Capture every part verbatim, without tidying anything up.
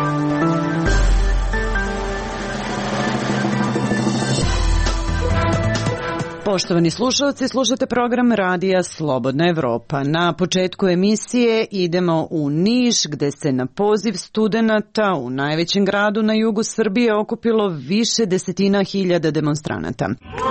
Poštovani slušalci, slušate program Radija Slobodna Evropa. Na početku emisije idemo u Niš, gde se na poziv studenata u najvećem gradu na jugu Srbije okupilo više desetina hiljada demonstranata.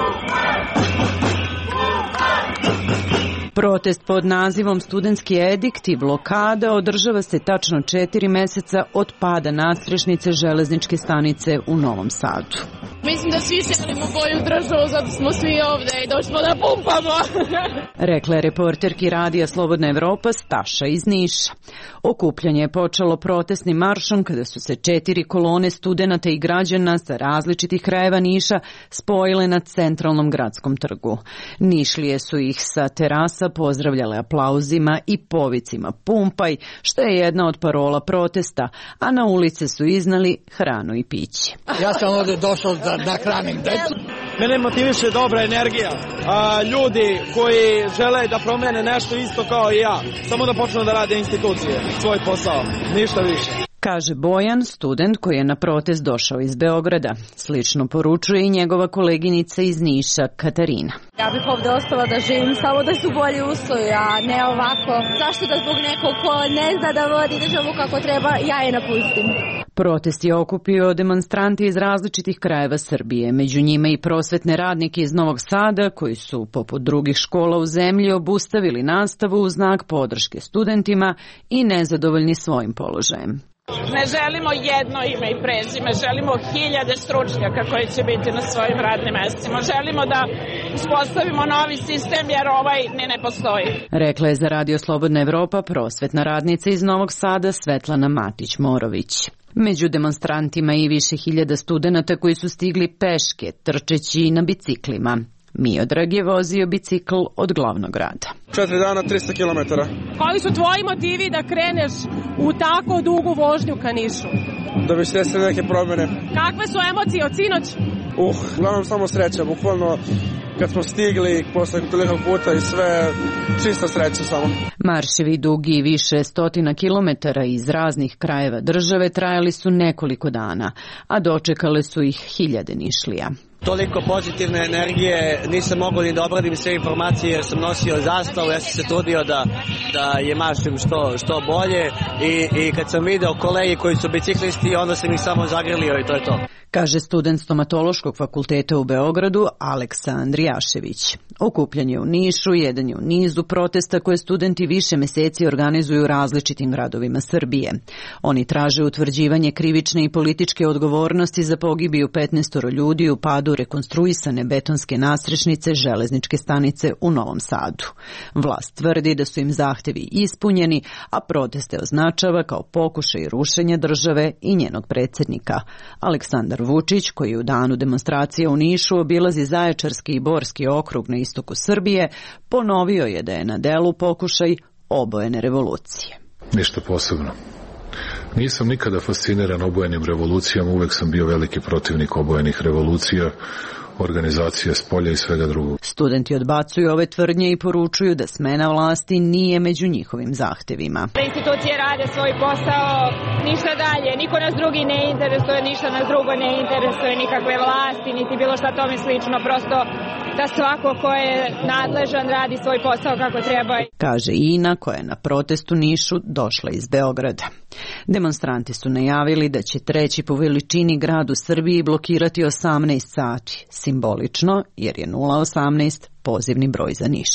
Protest pod nazivom Studentski edikt i blokada održava se tačno četiri meseca od pada nadstrešnice železničke stanice u Novom Sadu. Mislim da svi želimo bolju državu, zato smo svi ovde i došli da pumpamo. Rekla je reporterki Radija Slobodna Evropa Staša iz Niša. Okupljanje je počelo protestnim maršom kada su se četiri kolone studenata i građana sa različitih krajeva Niša spojile na centralnom gradskom trgu. Nišlije su ih sa terasa pozdravljale aplauzima i povicima pumpaj, što je jedna od parola protesta, a na ulice su iznali hranu i piće. Ja sam ovde došao da nahranim decu. Mene motiviše dobra energija, a, ljudi koji žele da promene nešto isto kao i ja, samo da počnu da rade institucije, svoj posao, ništa više. Kaže Bojan, student koji je na protest došao iz Beograda. Slično poručuje i njegova koleginica iz Niša, Katarina. Ja bih ovde ostala da živim, samo da su bolji uslovi, a ne ovako. Zašto da zbog nekog ko ne zna da vodi državu kako treba, ja je napustim. Protest je okupio demonstranti iz različitih krajeva Srbije, među njima i prosvetne radnike iz Novog Sada, koji su, poput drugih škola u zemlji, obustavili nastavu u znak podrške studentima i nezadovoljni svojim položajem. Ne želimo jedno ime i prezime, želimo hiljade stručnjaka koji će biti na svojim radnim mestima. Želimo da uspostavimo novi sistem jer ovaj ne, ne postoji. Rekla je za Radio Slobodna Evropa prosvetna radnica iz Novog Sada Svetlana Matić-Morović. Među demonstrantima i više hiljada studenata koji su stigli peške, trčeći na biciklima. Miodrag je vozio bicikl od glavnog grada. Četiri dana, trista kilometara. Koji su tvoji motivi da kreneš u tako dugu vožnju ka Nišu? Da bi se desile neke promene. Kakve su emocije od sinoć? Uh, uglavnom samo sreća, bukvalno kad smo stigli posle toliko puta i sve, čista sreća samo. Marševi dugi više stotina kilometara iz raznih krajeva države trajali su nekoliko dana, a dočekale su ih hiljade Nišlija. Toliko pozitivne energije, nisam mogao ni da obradim sve informacije jer sam nosio zastavu, ja sam se trudio da, da je mašim što, što bolje i, i kad sam video kolege koji su biciklisti, onda sam ih samo zagrlio i to je to. Kaže student stomatološkog fakulteta u Beogradu Aleksa Andrijašević. Okupljanje u Nišu jedan je u nizu protesta koje studenti više meseci organizuju u različitim gradovima Srbije. Oni traže utvrđivanje krivične i političke odgovornosti za pogibiju petnaestoro ljudi u padu rekonstruisane betonske nadstrešnice železničke stanice u Novom Sadu. Vlast tvrdi da su im zahtevi ispunjeni, a proteste označava kao pokušaj rušenja države i njenog predsjednika. Aleksandar Vučić, koji u danu demonstracije u Nišu obilazi Zaječarski i Borski okrug na istoku Srbije, ponovio je da je na delu pokušaj obojene revolucije. Ništa posebno. Nisam nikada fasciniran obojenim revolucijama, uvek sam bio veliki protivnik obojenih revolucija, organizacije s polja i svega drugog. Studenti odbacuju ove tvrdnje i poručuju da smena vlasti nije među njihovim zahtevima. Institucije rade svoj posao, ništa dalje, niko nas drugi ne interesuje, ništa nas drugo ne interesuje, nikakve vlasti, niti bilo šta tome slično, prosto da svako ko je nadležan radi svoj posao kako treba. Kaže Ina, koja je na protestu Nišu došla iz Beograda. Demonstranti su najavili da će treći po veličini grad u Srbiji blokirati osamnaest sati, simbolično jer je nula osamnaest pozivni broj za Niš.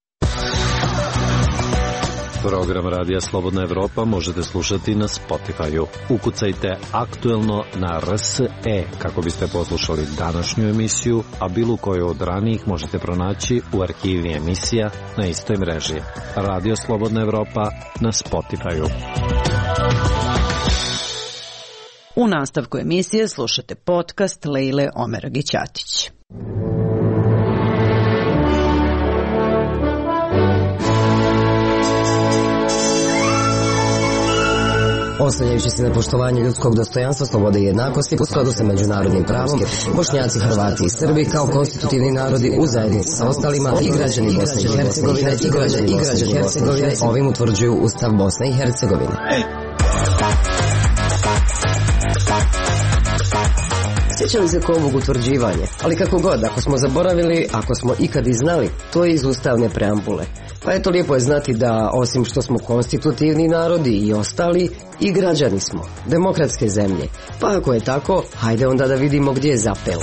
Program Radija Slobodna Evropa možete slušati na Spotify-u. Ukucajte aktuelno na R S E kako biste poslušali današnju emisiju, a bilo koju od ranijih možete pronaći u arhivi emisija na istoj mreži. Radio Slobodna Evropa na Spotify-u. U nastavku emisije slušate podcast Lejle Omeragić-Atić. Oslanjajući se na poštovanje ljudskog dostojanstva, slobode i jednakosti u skladu sa međunarodnim pravom, Bošnjaci, Hrvati i Srbi kao konstitutivni narodi u zajednici sa ostalima i građani Bosne i Hercegovine i građani Hercegovine ovim utvrđuju Ustav Bosne i Hercegovine. Sjećali se ko ovog utvrđivanja, ali kako god, ako smo zaboravili, ako smo ikad i znali, to je iz ustavne preambule. Pa eto, lijepo je znati da, osim što smo konstitutivni narodi i ostali, i građani smo, demokratske zemlje. Pa ako je tako, hajde onda da vidimo gdje je zapelo.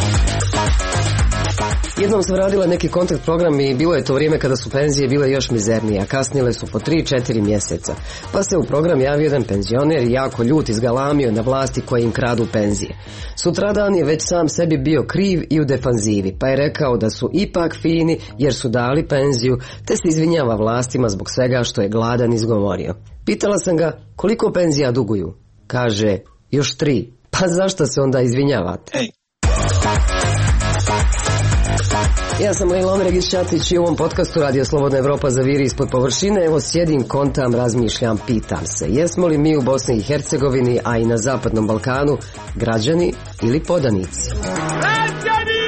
Jednom sam radila neki kontakt program i bilo je to vrijeme kada su penzije bile još mizernije, a kasnile su po tri četiri mjeseca. Pa se u program javio jedan penzioner i jako ljut izgalamio na vlasti koje im kradu penzije. Sutradan je već sam sebi bio kriv i u defanzivi, pa je rekao da su ipak fini jer su dali penziju, te se izvinjava vlastima zbog svega što je gladan izgovorio. Pitala sam ga koliko penzija duguju. Kaže, još tri. Pa zašto se onda izvinjavate? Hey. Ja sam Lejla Omeregić-Ćatić i u ovom podcastu Radio Slobodna Evropa zaviri ispod površine. Evo sjedim, kontam, razmišljam, pitam se. Jesmo li mi u Bosni i Hercegovini, a i na Zapadnom Balkanu, građani ili podanici? Građani!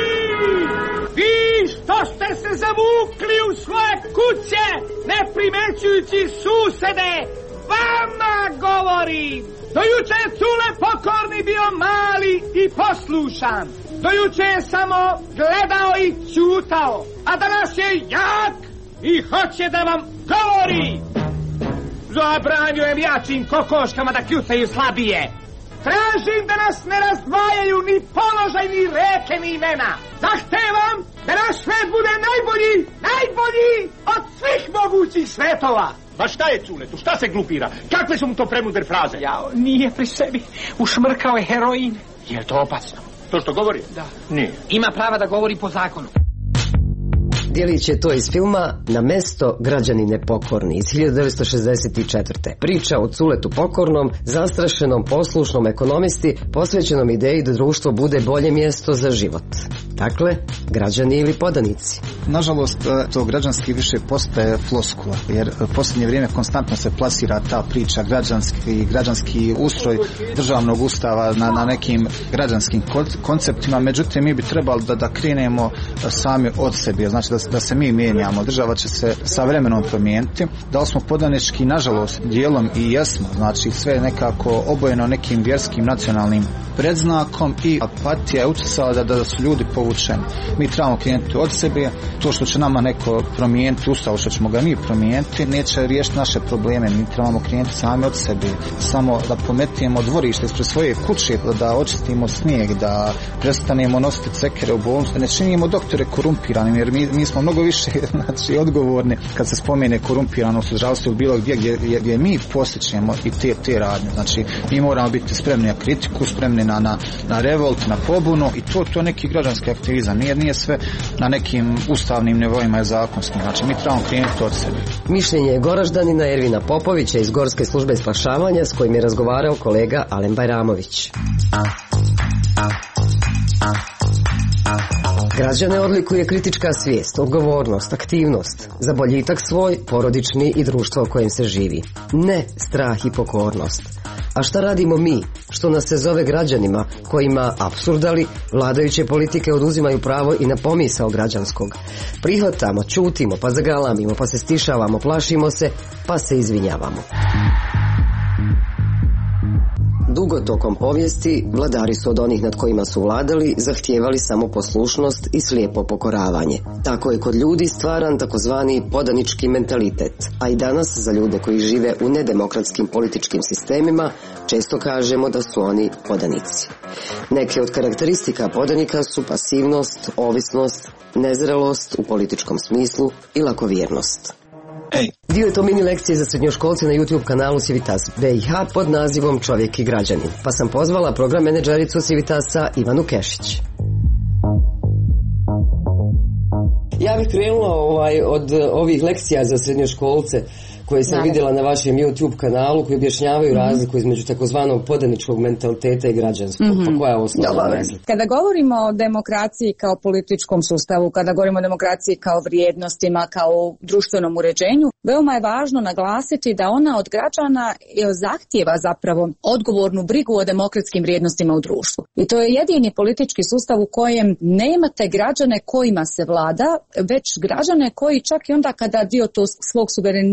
Vi što ste se zavukli u svoje kuće, ne primećujući susede, vama govorim! Do juče je Cule pokorni bio mali i poslušan. Do juče je samo gledao i ćutao, a danas je jak i hoće da vam govori. Zabranjujem jačim kokoškama da kljucaju slabije. Tražim da nas ne razdvajaju ni položaj, ni reke, ni imena. Zahtevam da naš svet bude najbolji, najbolji od svih mogućih svetova. Pa šta je Culetu, šta se glupira? Kakve su mu to premudre fraze? Jao, nije pri sebi, ušmrkao je heroin. Je to opasno? To što govori? Da. Nije. Ima prava da govori po zakonu. Djelić je to iz filma Na mesto građani nepokorni iz hiljadu devetsto šezdeset četvrte. Priča o Culetu pokornom, zastrašenom, poslušnom ekonomisti, posvećenom ideji da društvo bude bolje mjesto za život. Dakle, građani ili podanici. Nažalost, to građanski više postaje floskula, jer u posljednje vrijeme konstantno se plasira ta priča građanski, građanski ustroj državnog ustava na, na nekim građanskim konceptima, međutim mi bi trebali da, da krenemo sami od sebe, znači da, da se mi mijenjamo. Država će se sa vremenom promijeniti, da li smo podanički, nažalost, dijelom i jesmo, znači sve nekako obojeno nekim vjerskim nacionalnim predznakom i apatija je utjecala da, da su ljudi povučeni. Mi trebamo krenuti od sebe, to što će nama neko promijeniti ustav, što ćemo ga mi promijeniti, neće riješiti naše probleme. Mi trebamo krenuti sami od sebe, samo da pometijemo dvorište ispred svoje kuće, da očistimo snijeg, da prestanemo nositi cekere u bolnicu, da ne činimo doktore korumpiranim, jer mi, mi smo mnogo više znači, odgovorni kad se spomene korumpiranost u zdravstvu bilo gdje, gdje, gdje, gdje mi posjećemo i te, te radnje. Znači, mi moramo biti spremni na kritiku, spremni na, na, na revolt, na pobunu i to, to neki građanski aktivizam. Nije, nije sve na nekim ustavnim nivoima i zakonskim. Znači, mi trebamo krenuti od sebe. Mišljenje je Goraždanina Ervina Popovića iz Gorske službe spašavanja s kojim je razgovarao kolega Alen Bajramović. Građane odlikuje kritička svijest, odgovornost, aktivnost, za boljitak svoj, porodični i društvo u kojem se živi. Ne strah i pokornost. A šta radimo mi, što nas se zove građanima, kojima apsurdali vladajuće politike oduzimaju pravo i na pomisao građanskog? Prihvatamo, čutimo, pa zagalamimo, pa se stišavamo, plašimo se, pa se izvinjavamo. Dugo tokom povijesti vladari su od onih nad kojima su vladali zahtijevali samo poslušnost i slijepo pokoravanje. Tako je kod ljudi stvaran takozvani podanički mentalitet, a i danas za ljude koji žive u nedemokratskim političkim sistemima često kažemo da su oni podanici. Neke od karakteristika podanika su pasivnost, ovisnost, nezrelost u političkom smislu i lakovjernost. Ej. Dio je to mini lekcije za srednjoškolce na YouTube kanalu Civitas B i H pod nazivom Čovjek i građanin, pa sam pozvala program menadžericu Civitasa Ivanu Kešić. Ja bih krenula ovaj, od ovih lekcija za srednjoškolce koje sam Naravno. vidjela na vašem YouTube kanalu, koji objašnjavaju mm-hmm. razliku između takozvanog podaničkog mentaliteta i građanskog. Mm-hmm. Pa koja je osnovna razlika? Kada govorimo o demokraciji kao političkom sustavu, kada govorimo o demokraciji kao vrijednostima, kao društvenom uređenju, veoma je važno naglasiti da ona od građana zahtijeva zapravo odgovornu brigu o demokratskim vrijednostima u društvu. I to je jedini politički sustav u kojem nemate građane kojima se vlada, već građane koji čak i onda kada dio to svog suvereniteta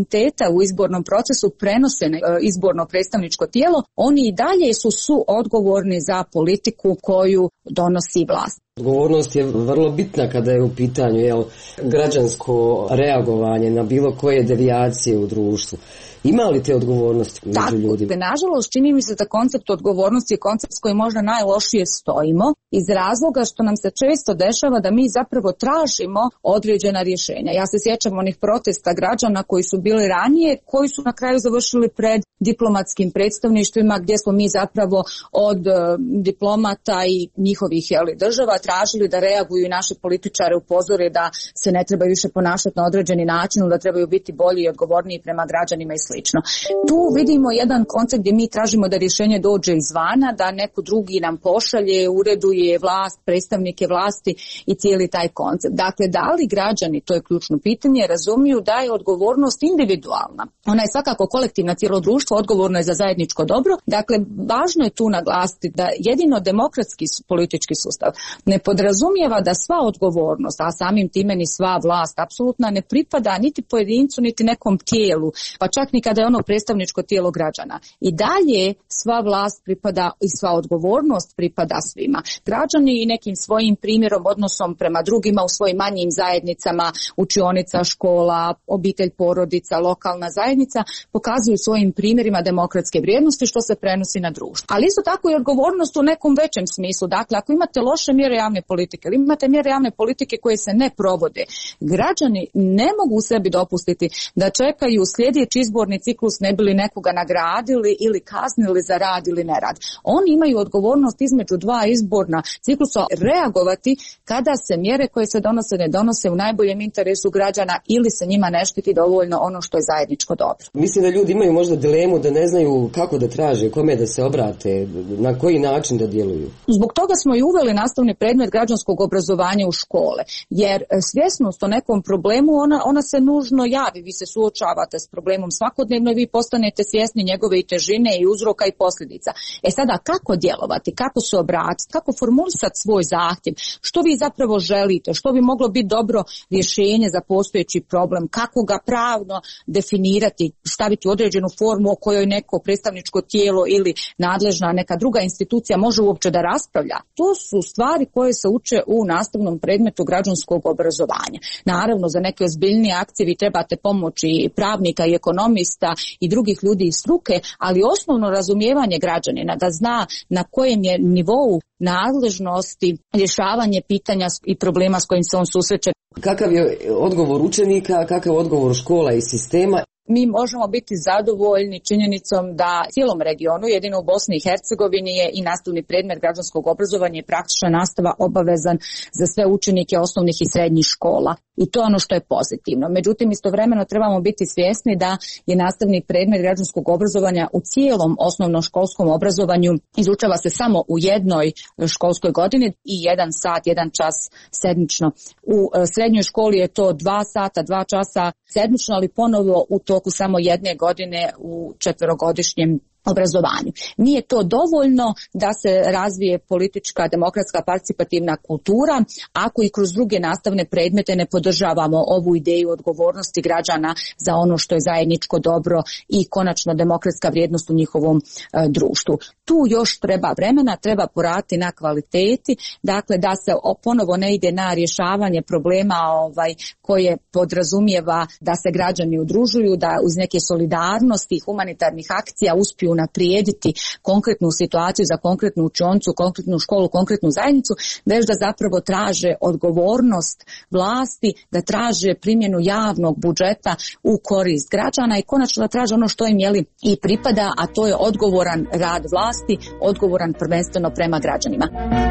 dosija u izbornom procesu prenose na izborno predstavničko tijelo, oni i dalje su suodgovorni za politiku koju donosi vlast. Odgovornost je vrlo bitna kada je u pitanju jel, građansko reagovanje na bilo koje devijacije u društvu. Ima li te odgovornosti među Tako, ljudima? Tako, nažalost čini mi se da koncept odgovornosti je koncept s kojim možda najlošije stojimo iz razloga što nam se često dešava da mi zapravo tražimo određena rješenja. Ja se sjećam onih protesta građana koji su bili ranije, koji su na kraju završili pred diplomatskim predstavništvima gdje smo mi zapravo od uh, diplomata i njihovih jeli, država tražili da reaguju i naše političare upozore da se ne trebaju više ponašati na određeni način, da trebaju biti bolji i odgovorniji prema građanima i slično. Tu vidimo jedan koncept gdje mi tražimo da rješenje dođe izvana, da neko drugi nam pošalje, ureduje vlast, predstavnike vlasti i cijeli taj koncept. Dakle, da li građani, to je ključno pitanje, razumiju da je odgovornost individualna. Ona je svakako kolektivna, cijelo društvo odgovorno je za zajedničko dobro. Dakle, važno je tu naglasiti da jedino demokratski politički sustav ne podrazumijeva da sva odgovornost, a samim time ni sva vlast apsolutno ne pripada niti pojedincu, niti nekom tijelu, pa čak ni kada je ono predstavničko tijelo građana. I dalje sva vlast pripada i sva odgovornost pripada svima. Građani i nekim svojim primjerom, odnosom prema drugima u svojim manjim zajednicama, učionica, škola, obitelj, porodica, lokalna zajednica, pokazuju svojim primjerima demokratske vrijednosti što se prenosi na društvo. Ali isto tako i odgovornost u nekom većem smislu. Dakle, ako imate loše mjere javne politike, ili imate mjere javne politike koje se ne provode, građani ne mogu sebi dopustiti da čekaju sljedeći izborni ciklus ne bili nekoga nagradili ili kaznili za rad ili nerad. Oni imaju odgovornost između dva izborna ciklusa reagovati kada se mjere koje se donose ne donose u najboljem interesu građana ili se njima ne štiti dovoljno ono što je zajedničko dobro. Mislim da ljudi imaju možda dilemu da ne znaju kako da traže, kome da se obrate, na koji način da djeluju. Zbog toga smo i uveli nastavni predmet građanskog obrazovanja u škole, jer svjesnost o nekom problemu ona, ona se nužno javi, vi se suočavate s problemom svakodnevno i vi postanete svjesni njegove i težine i uzroka i posljedica. E sada, kako djelovati, kako se obratiti, kako formulisati svoj zahtjev, što vi zapravo želite, što bi moglo biti dobro rješenje za postojeći problem, kako ga pravno definirati, staviti u određenu formu o kojoj neko predstavničko tijelo ili nadležna neka druga institucija može uopće da raspravlja. To su stvari koje se uče u nastavnom predmetu građanskog obrazovanja. Naravno, za neke ozbiljnije akcije vi trebate pomoći pravnika i ekonomista i drugih ljudi iz struke, ali osnovno razumijevanje građanina da zna na kojem je nivou nadležnosti rješavanje pitanja i problema s kojim se on susreće. Kakav je odgovor učenika, kakav je odgovor škola i sistema? Mi možemo biti zadovoljni činjenicom da cijelom regionu, jedino u Bosni i Hercegovini, je i nastavni predmet građanskog obrazovanja i praktična nastava obavezan za sve učenike osnovnih i srednjih škola. I to je ono što je pozitivno. Međutim, istovremeno trebamo biti svjesni da je nastavni predmet građanskog obrazovanja u cijelom osnovnom školskom obrazovanju izučava se samo u jednoj školskoj godini i jedan sat, jedan čas sedmično. U srednjoj školi je to dva sata, dva časa sedmično, ali ponovo u toku samo jedne godine u četverogodišnjem obrazovanju. Nije to dovoljno da se razvije politička, demokratska, participativna kultura ako i kroz druge nastavne predmete ne podržavamo ovu ideju odgovornosti građana za ono što je zajedničko dobro i konačno demokratska vrijednost u njihovom e, društvu. Tu još treba vremena, treba poraditi na kvaliteti, dakle da se ponovo ne ide na rješavanje problema ovaj koje podrazumijeva da se građani udružuju, da uz neke solidarnosti, humanitarnih akcija uspiju naprijediti konkretnu situaciju za konkretnu učionicu, konkretnu školu, konkretnu zajednicu, već da zapravo traže odgovornost vlasti, da traže primjenu javnog budžeta u korist građana i konačno da traže ono što im jeli i pripada, a to je odgovoran rad vlasti, odgovoran prvenstveno prema građanima.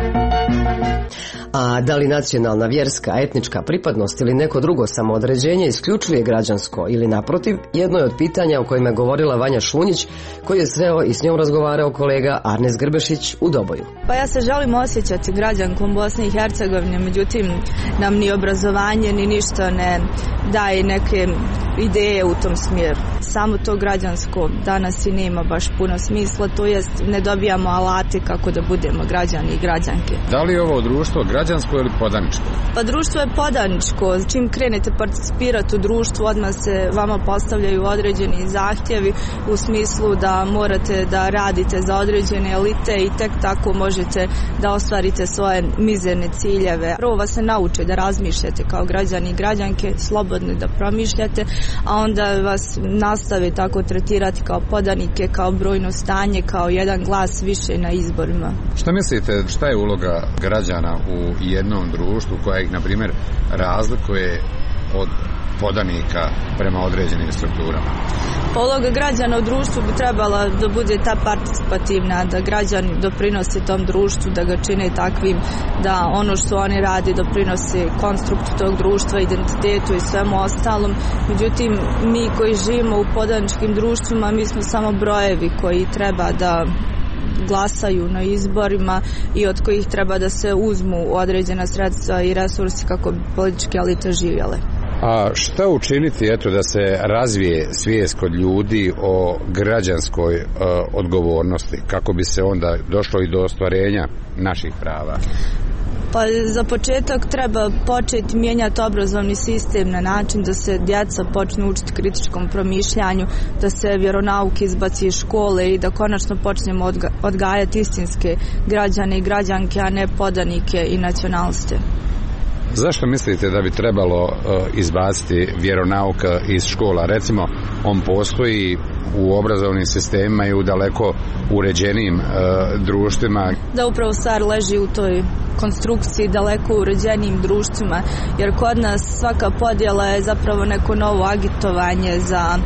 A da li nacionalna, vjerska, etnička pripadnost ili neko drugo samoodređenje isključuje građansko ili naprotiv, jedno je od pitanja o kojima je govorila Vanja Šunjić, koji je sreo i s njom razgovarao kolega Arnes Grbešić u Doboju. Pa ja se želim osjećati građankom Bosne i Hercegovine, međutim nam ni obrazovanje ni ništa ne daje neke ideje u tom smjeru. Samo to građansko danas i nema baš puno smisla, to jest ne dobijamo alate kako da budemo građani i građanke. Da li ovo društvo društvo građansko ili podaničko? Pa društvo je podaničko. Čim krenete participirati u društvu, odmah se vama postavljaju određeni zahtjevi u smislu da morate da radite za određene elite i tek tako možete da ostvarite svoje mizerne ciljeve. Prvo vas se nauče da razmišljate kao građani i građanke, slobodno da promišljate, a onda vas nastave tako tretirati kao podanike, kao brojno stanje, kao jedan glas više na izborima. Šta mislite, šta je uloga građana u jednom društvu koja ih, na primjer, razlikuje od podanika prema određenim strukturama? Uloga građana u društvu bi trebala da bude ta participativna, da građani doprinose tom društvu, da ga čine takvim, da ono što oni radi doprinose konstruktu tog društva, identitetu i svemu ostalom. Međutim, mi koji živimo u podaničkim društvima, mi smo samo brojevi koji treba da glasaju na izborima i od kojih treba da se uzmu određena sredstva i resursi kako bi političke elite živjele. A šta učiniti, eto, da se razvije svijest kod ljudi o građanskoj e, odgovornosti, kako bi se onda došlo i do ostvarenja naših prava? Pa za početak treba početi mijenjati obrazovni sistem na način da se djeca počnu učiti kritičkom promišljanju, da se vjeronauk izbaci iz škole i da konačno počnemo odga- odgajati istinske građane i građanke, a ne podanike i nacionaliste. Zašto mislite da bi trebalo uh, izbaciti vjeronauk iz škola? Recimo, on postoji u obrazovnim sistemima i u daleko uređenijim uh, društvima. Da, upravo stvar leži u toj konstrukciji daleko uređenijim društvima, jer kod nas svaka podjela je zapravo neko novo agitovanje za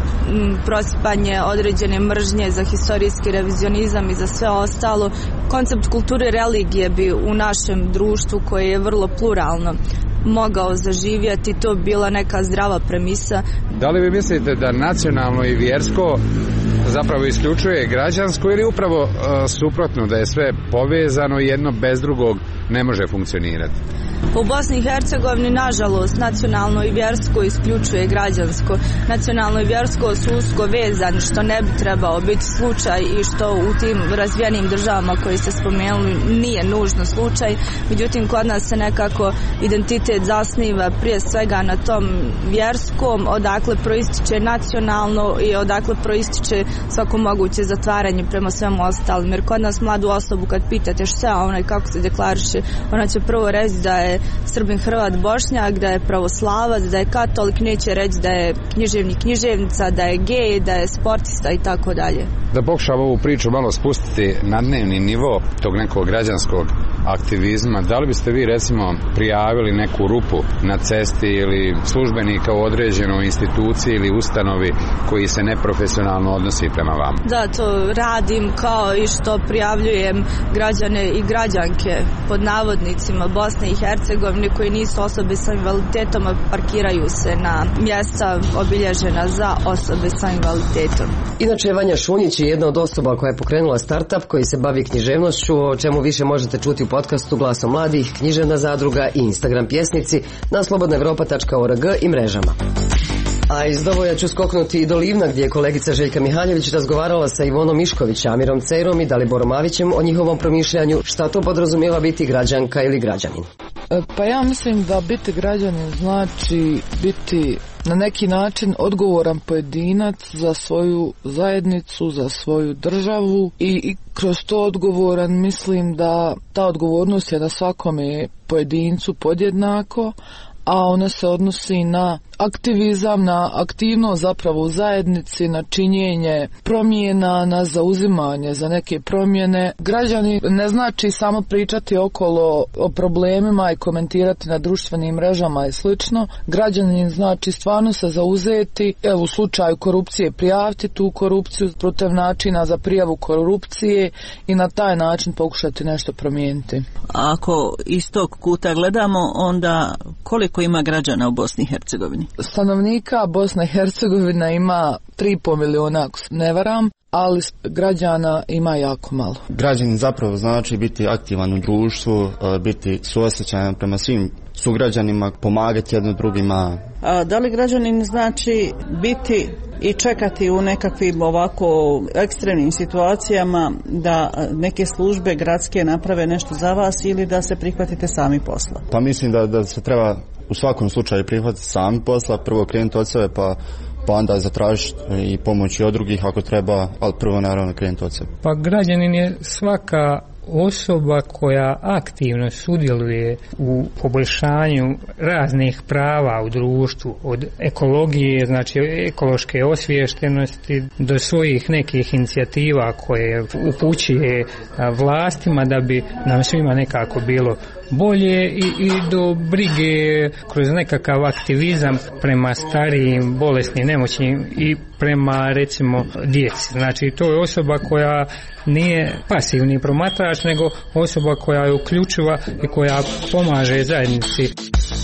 prosipanje određene mržnje, za historijski revizionizam i za sve ostalo. Koncept kulture religije bi u našem društvu, koje je vrlo pluralno, mogao zaživjeti, to bila neka zdrava premisa. Da li vi mislite da nacionalno i vjersko zapravo isključuje građansko ili upravo uh, suprotno, da je sve povezano i jedno bez drugog ne može funkcionirati? U Bosni i Hercegovini, nažalost, nacionalno i vjersko isključuje građansko. Nacionalno i vjersko su usko vezani, što ne bi trebao biti slučaj i što u tim razvijenim državama koji ste spomenuli nije nužno slučaj. Međutim, kod nas se nekako identitet zasniva prije svega na tom vjerskom, odakle proističe nacionalno i odakle proističe svako moguće zatvaranje prema svemu ostalim. Jer kod nas mladu osobu kad pitate šta ona i kako se deklariše, ona će prvo reći da je Srbin, Hrvat, Bošnjak, da je pravoslavac, da je katolik, neće reći da je književnik, književnica, da je gej, da je sportista i tako dalje. Da pokušam ovu priču malo spustiti na dnevni nivo tog nekog građanskog aktivizma, da li biste vi recimo prijavili neku rupu na cesti ili službenika u određenoj instituciji ili ustanovi koji se neprofesionalno odnosi prema vama? Da, to radim, kao i što prijavljujem građane i građanke pod navodnicima Bosne i Hercegovine koji nisu osobe sa invaliditetom, a parkiraju se na mjesta obilježena za osobe sa invaliditetom. Inače, Vanja Šunjić je jedna od osoba koja je pokrenula startup koji se bavi književnošću, o čemu više možete čuti u podcastu Glasom mladih, Književna zadruga i Instagram pjesnici na slobodna evropa tačka org i mrežama. A iz Dovoja ću skoknuti i do Livna, gdje je kolegica Željka Mihaljević razgovarala sa Ivonom Mišković, Amirom Cejrom i Daliborom Avićem o njihovom promišljanju šta to podrazumijeva biti građanka ili građanin. Pa ja mislim da biti građanin znači biti na neki način odgovoran pojedinac za svoju zajednicu, za svoju državu i, i kroz to odgovoran mislim da ta odgovornost je na svakome pojedincu podjednako, a ona se odnosi na aktivizam, na aktivnost zapravo u zajednici, na činjenje promjena, na zauzimanje za neke promjene. Građani ne znači samo pričati okolo o problemima i komentirati na društvenim mrežama i slično. Građanin znači stvarno se zauzeti, evo u slučaju korupcije prijaviti tu korupciju putem načina za prijavu korupcije i na taj način pokušati nešto promijeniti. Ako iz tog kuta gledamo, onda koliko ima građana u Bosni i Hercegovini? Stanovnika Bosna i Hercegovina ima tri i pol milijuna, ako se ne varam, ali građana ima jako malo. Građanin zapravo znači biti aktivan u društvu, biti suosjećajan prema svim sugrađanima, pomagati jedno drugima. A da li građanin znači biti i čekati u nekakvim ovako ekstremnim situacijama da neke službe gradske naprave nešto za vas ili da se prihvatite sami posla? Pa mislim da, da se treba u svakom slučaju prihvatiti sami posla, prvo krenuti od sebe pa pa onda zatražiti i pomoći od drugih ako treba, ali prvo naravno krenuti od sebe. Pa građanin je svaka osoba koja aktivno sudjeluje u poboljšanju raznih prava u društvu, od ekologije, znači ekološke osviještenosti, do svojih nekih inicijativa koje upućuje vlastima da bi nam svima nekako bilo bolje i, i do brige kroz nekakav aktivizam prema starijim, bolesnim, nemoćnim i prema recimo djeci. Znači to je osoba koja nije pasivni promatrač, nego osoba koja je uključiva i koja pomaže zajednici.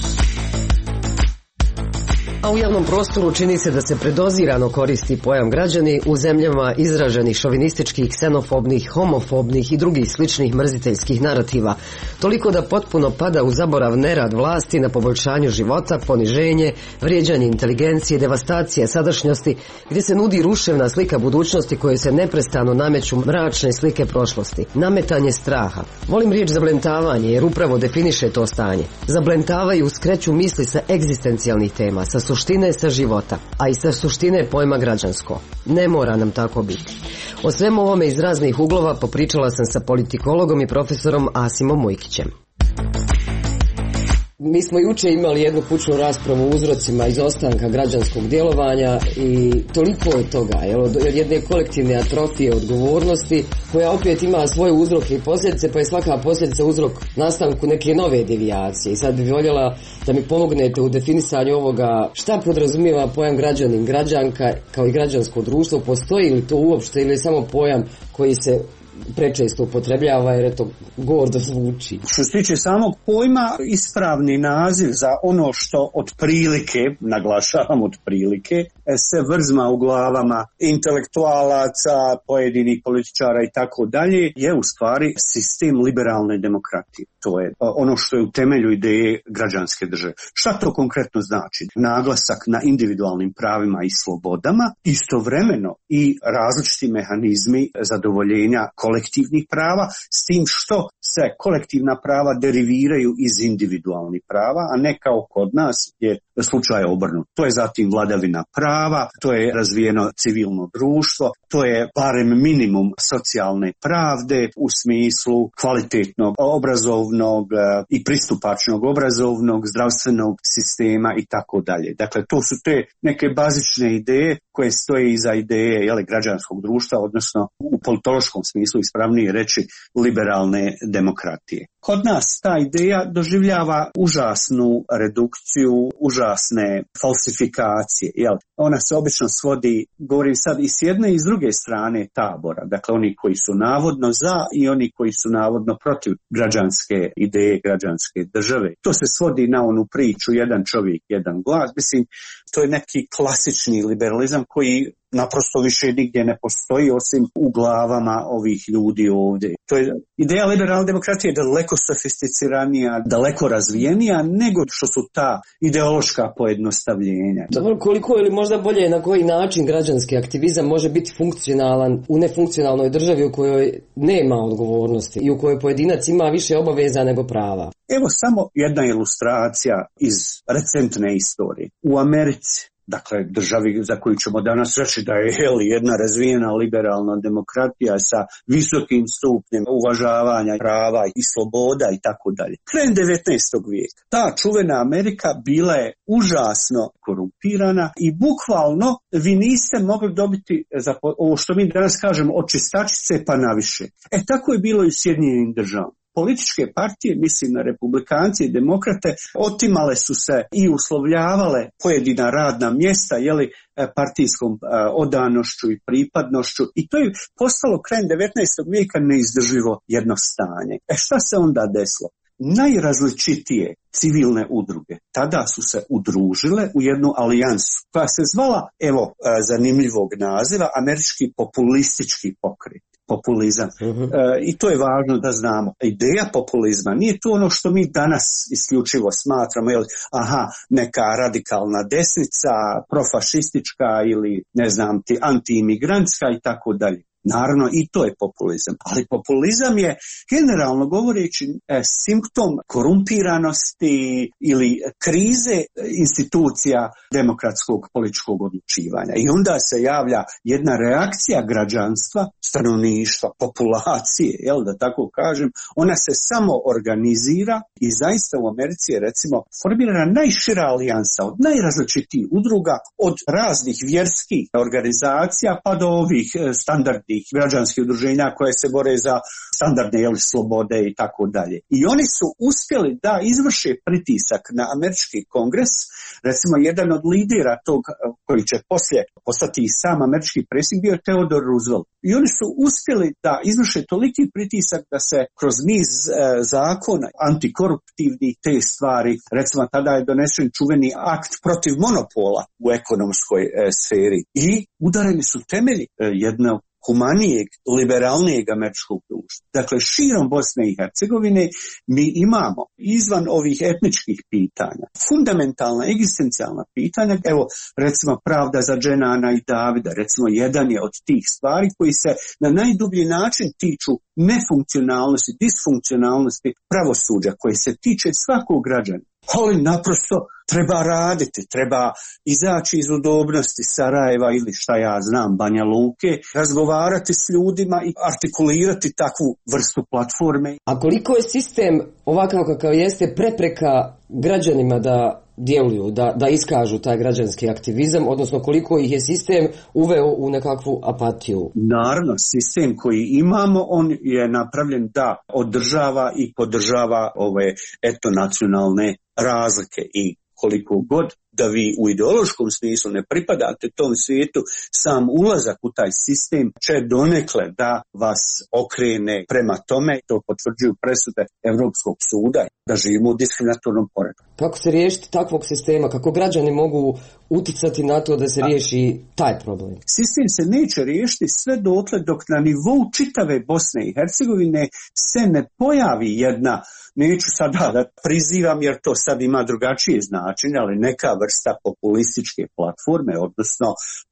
A u javnom prostoru čini se da se predozirano koristi pojam građani u zemljama izraženih šovinističkih, ksenofobnih, homofobnih i drugih sličnih mrziteljskih narativa, toliko da potpuno pada u zaborav nerad vlasti na poboljšanju života, poniženje, vrijeđanje inteligencije, devastacija sadašnjosti, gdje se nudi ruševna slika budućnosti koje se neprestano nameću mračne slike prošlosti, nametanje straha. Volim riječ zablentavanje jer upravo definiše to stanje. Zablentavaju, skreću misli sa egzistencijalnih tema, sa suštine, sa života, a i sa suštine pojma građansko. Ne mora nam tako biti. O svemu ovome iz raznih uglova popričala sam sa politikologom i profesorom Asimom Mujkićem. Mi smo juče imali jednu kućnu raspravu o uzrocima izostanka građanskog djelovanja i toliko je toga, jel, od jedne kolektivne atrofije odgovornosti koja opet ima svoje uzroke i posljedice, pa je svaka posljedica uzrok nastanku neke nove devijacije. I sad bih voljela da mi pomognete u definisanju ovoga šta podrazumijeva pojam građanin, građanka kao i građansko društvo, postoji li to uopšte ili je samo pojam koji se prečesto upotrebljava jer je to gordo zvuči. Što se tiče samog pojma, ispravni naziv za ono što otprilike, naglašavam otprilike, se vrzma u glavama intelektualaca, pojedinih političara i tako dalje, je u stvari sistem liberalne demokratije. To je ono što je u temelju ideje građanske države. Šta to konkretno znači? Naglasak na individualnim pravima i slobodama, istovremeno i različiti mehanizmi zadovoljenja kolektivnih prava, s tim što se kolektivna prava deriviraju iz individualnih prava, a ne kao kod nas je slučaj obrnut. To je zatim vladavina prava, to je razvijeno civilno društvo, to je barem minimum socijalne pravde u smislu kvalitetnog obrazovnog i pristupačnog obrazovnog, zdravstvenog sistema i tako dalje. Dakle, to su te neke bazične ideje koje stoje iza ideje jele, građanskog društva, odnosno u politološkom smislu ispravnije reći liberalne demokratije. Kod nas ta ideja doživljava užasnu redukciju, užasne falsifikacije. Jel? Ona se obično svodi, govorim sad, i s jedne i s druge strane tabora. Dakle, oni koji su navodno za i oni koji su navodno protiv građanske ideje, građanske države. To se svodi na onu priču jedan čovjek, jedan glas. Mislim, to je neki klasični liberalizam koji naprosto više nigdje ne postoji osim u glavama ovih ljudi ovdje. To je ideja liberalne demokratije daleko sofisticiranija, daleko razvijenija nego što su ta ideološka pojednostavljenja. Dobro, koliko ili možda bolje na koji način građanski aktivizam može biti funkcionalan u nefunkcionalnoj državi u kojoj nema odgovornosti i u kojoj pojedinac ima više obaveza nego prava? Evo samo jedna ilustracija iz recentne istorije. U Americi, dakle državi za koju ćemo danas reći da je jel, jedna razvijena liberalna demokratija sa visokim stupnjem uvažavanja prava i sloboda i tako dalje. Krajem devetnaestog vijeka ta čuvena Amerika bila je užasno korumpirana i bukvalno vi niste mogli dobiti za ovo što mi danas kažemo od čistačice pa naviše. E tako je bilo i u Sjedinjenim Državama. Političke partije, mislim na republikanci i demokrate, otimale su se i uslovljavale pojedina radna mjesta, jeli, partijskom odanošću i pripadnošću i to je postalo krajem devetnaestog vijeka neizdrživo jedno stanje. E šta se onda desilo? najrazličitije civilne udruge tada su se udružile u jednu alijansu koja se zvala, evo zanimljivog naziva, Američki populistički pokret. Populizam. Uh-huh. E, I to je važno da znamo. Ideja populizma nije to ono što mi danas isključivo smatramo, jel, aha, neka radikalna desnica, profašistička ili ne znam ti antiimigrantska i tako dalje. Naravno i to je populizam, ali populizam je generalno govoreći e, simptom korumpiranosti ili krize institucija demokratskog političkog odlučivanja. I onda se javlja jedna reakcija građanstva, stanovništva, populacije, jel da tako kažem, ona se samo organizira i zaista u Americi je recimo formirana najšira alijansa od najrazličitijih udruga, od raznih vjerskih organizacija pa do ovih standardnih građanskih udruženja koje se bore za standardne jel, slobode i tako dalje. I oni su uspjeli da izvrše pritisak na američki kongres, recimo jedan od lidera tog koji će poslije postati i sam američki predsjednik bio je Theodore Roosevelt. I oni su uspjeli da izvrše toliki pritisak da se kroz niz e, zakona antikoruptivnih te stvari, recimo tada je donesen čuveni akt protiv monopola u ekonomskoj e, sferi i udareni su temelji e, jednog humanijeg, liberalnijeg američkog društva. Dakle, širom Bosne i Hercegovine mi imamo izvan ovih etničkih pitanja, fundamentalna, egzistencijalna pitanja, evo recimo pravda za Dženana i Davida, recimo jedan je od tih stvari koji se na najdublji način tiču nefunkcionalnosti, disfunkcionalnosti pravosuđa koje se tiče svakog građana. Ali naprosto treba raditi, treba izaći iz udobnosti Sarajeva ili šta ja znam, Banja Luke, razgovarati s ljudima i artikulirati takvu vrstu platforme. A koliko je sistem ovakav kakav jeste prepreka građanima da djeluju, da, da iskažu taj građanski aktivizam, odnosno koliko ih je sistem uveo u nekakvu apatiju? Naravno, sistem koji imamo, on je napravljen da održava i podržava ove etnonacionalne razlike i koliko god da vi u ideološkom smislu ne pripadate tom svijetu, sam ulazak u taj sistem će donekle da vas okrene prema tome, to potvrđuju presude Europskog suda, da živimo u diskriminatornom poretku. Kako se riješiti takvog sistema? Kako građani mogu uticati na to da se riješi taj problem? Sistem se neće riješiti sve dotle dok na nivou čitave Bosne i Hercegovine se ne pojavi jedna, neću sada da prizivam jer to sad ima drugačije značenje, ali neka vrsta populističke platforme, odnosno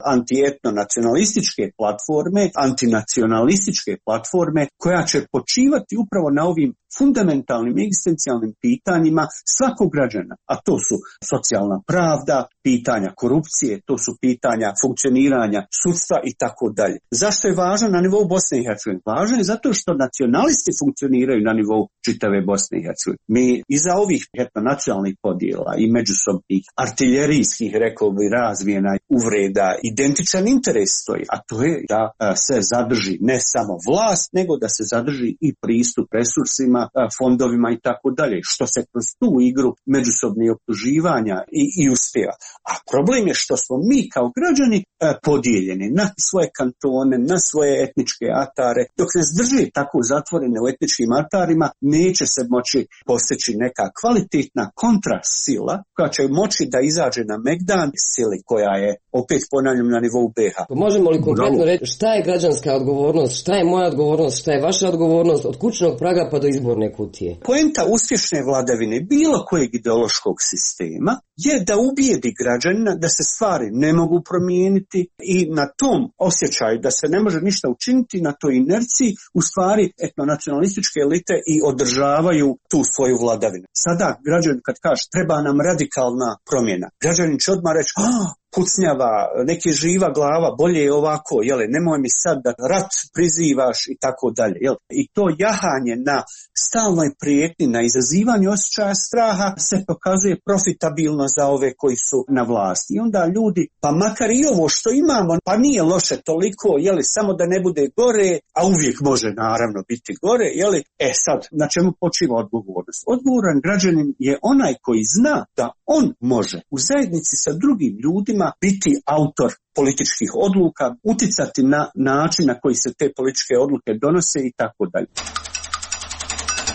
antietno-nacionalističke platforme, antinacionalističke platforme koja će počivati upravo na ovim fundamentalnim egzistencijalnim pitanjima svakog građana, a to su socijalna pravda, pitanja korupcije, to su pitanja funkcioniranja sudstva i tako dalje. Zašto je važno na nivou Bosne i Hercegovine? Važno je zato što nacionalisti funkcioniraju na nivou čitave Bosne i Hercegovine. Mi iza ovih etnonacionalnih podjela i međusobnih artiljerijskih, rekao bi, razmjena uvreda, identičan interes stoji, a to je da se zadrži ne samo vlast, nego da se zadrži i pristup resursima, fondovima i tako dalje, što se kroz tu igru međusobnih optuživanja i, i uspjeva. A problem je što smo mi kao građani e, podijeljeni na svoje kantone, na svoje etničke atare. Dok ne zdrži tako zatvorene u etničkim atarima, neće se moći postići neka kvalitetna kontrasila koja će moći da izađe na megdan sili koja je, opet ponavljam, na nivou B iH. Možemo li konkretno reći šta je građanska odgovornost, šta je moja odgovornost, šta je vaša odgovornost od kućnog praga pa do izborne kutije? Poenta uspješne vladavine bilo kojeg ideološkog sistema je da ubijedi građanina da se stvari ne mogu promijeniti i na tom osjećaju da se ne može ništa učiniti, na toj inerciji u stvari etnonacionalističke elite i održavaju tu svoju vladavinu. Sada građanin kad kaže treba nam radikalna promjena, građanin će odmah reći a, pucnjava, neke živa glava, bolje je ovako, jele, nemoj mi sad da rat prizivaš i tako dalje. Jel? I to jahanje na stalnoj prijetnji, na izazivanje osjećaja straha se pokazuje profitabilno za ove koji su na vlasti. I onda ljudi, pa makar i ovo što imamo, pa nije loše toliko, jeli, samo da ne bude gore, a uvijek može naravno biti gore, jeli, e sad, na čemu počiva odgovornost? Odgovoran građanin je onaj koji zna da on može u zajednici sa drugim ljudima biti autor političkih odluka, uticati na način na koji se te političke odluke donose i tako dalje.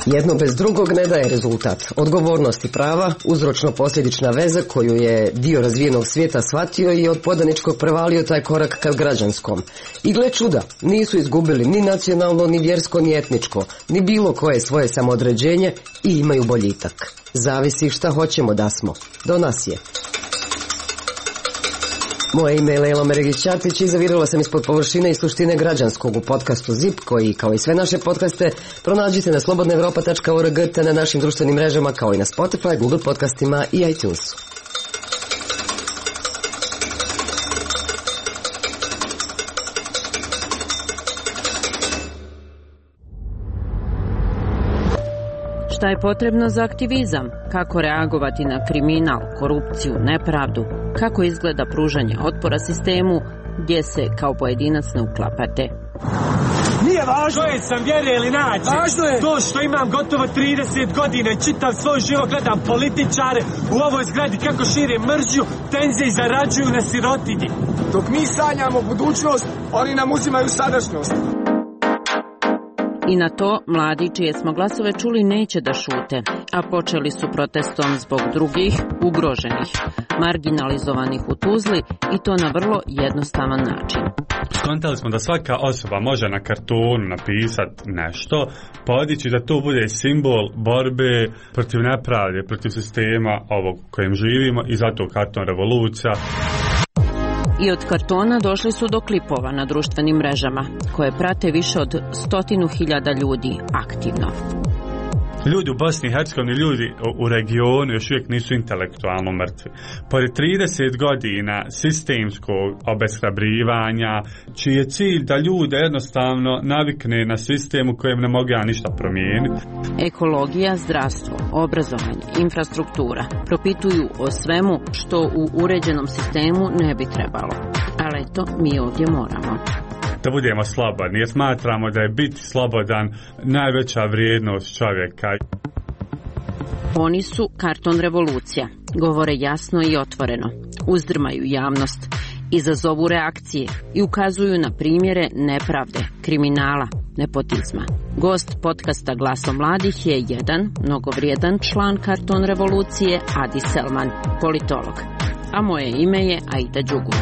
Jedno bez drugog ne daje rezultat. Odgovornost i prava, uzročno-posljedična veza koju je dio razvijenog svijeta shvatio i od podaničkog prevalio taj korak ka građanskom. I gle čuda, nisu izgubili ni nacionalno, ni vjersko, ni etničko, ni bilo koje svoje samoodređenje i imaju boljitak. Zavisi šta hoćemo da smo. Do nas je. Moje ime je Lejla Meregić-Ćatić i zavirila sam ispod površine i suštine građanskog u podcastu zip, koji, kao i sve naše podcaste, pronađite na slobodna evropa tačka org te na našim društvenim mrežama, kao i na Spotify, Google podcastima i iTunesu. Šta je potrebno za aktivizam? Kako reagovati na kriminal, korupciju, nepravdu? Kako izgleda pružanje otpora sistemu gdje se kao pojedinac ne uklapate? Nije važno je sam vjere ili nađe. Važno je to što imam gotovo trideset godina i čitav svoj život gledam političare u ovoj zgradi kako šire mržnju, tenzije i zarađuju na sirotinji. Dok mi sanjamo budućnost, oni nam uzimaju sadašnjost. I na to mladi čije smo glasove čuli neće da šute, a počeli su protestom zbog drugih, ugroženih, marginalizovanih u Tuzli i to na vrlo jednostavan način. Skontali smo da svaka osoba može na kartonu napisati nešto, podići da to bude simbol borbe protiv nepravde, protiv sistema ovog kojem živimo i zato karton revolucija. I od kartona došli su do klipova na društvenim mrežama, koje prate više od stotinu hiljada ljudi aktivno. Ljudi u Bosni i Hercegovini, ljudi u regionu još uvijek nisu intelektualno mrtvi. Pored trideset godina sistemskog obeshrabrivanja, čiji je cilj da ljude jednostavno navikne na sistem u kojem ne mogu ja ništa promijeniti. Ekologija, zdravstvo, obrazovanje, infrastruktura propituju o svemu što u uređenom sistemu ne bi trebalo. Ali eto, mi ovdje moramo da budemo slobodni, jer smatramo da je biti slobodan najveća vrijednost čovjeka. Oni su karton revolucija, govore jasno i otvoreno, uzdrmaju javnost, izazovu reakcije i ukazuju na primjere nepravde, kriminala, nepotizma. Gost podcasta Glasom mladih je jedan mnogovrijedan član karton revolucije, Adi Selman, politolog. A moje ime je Aida Đugu.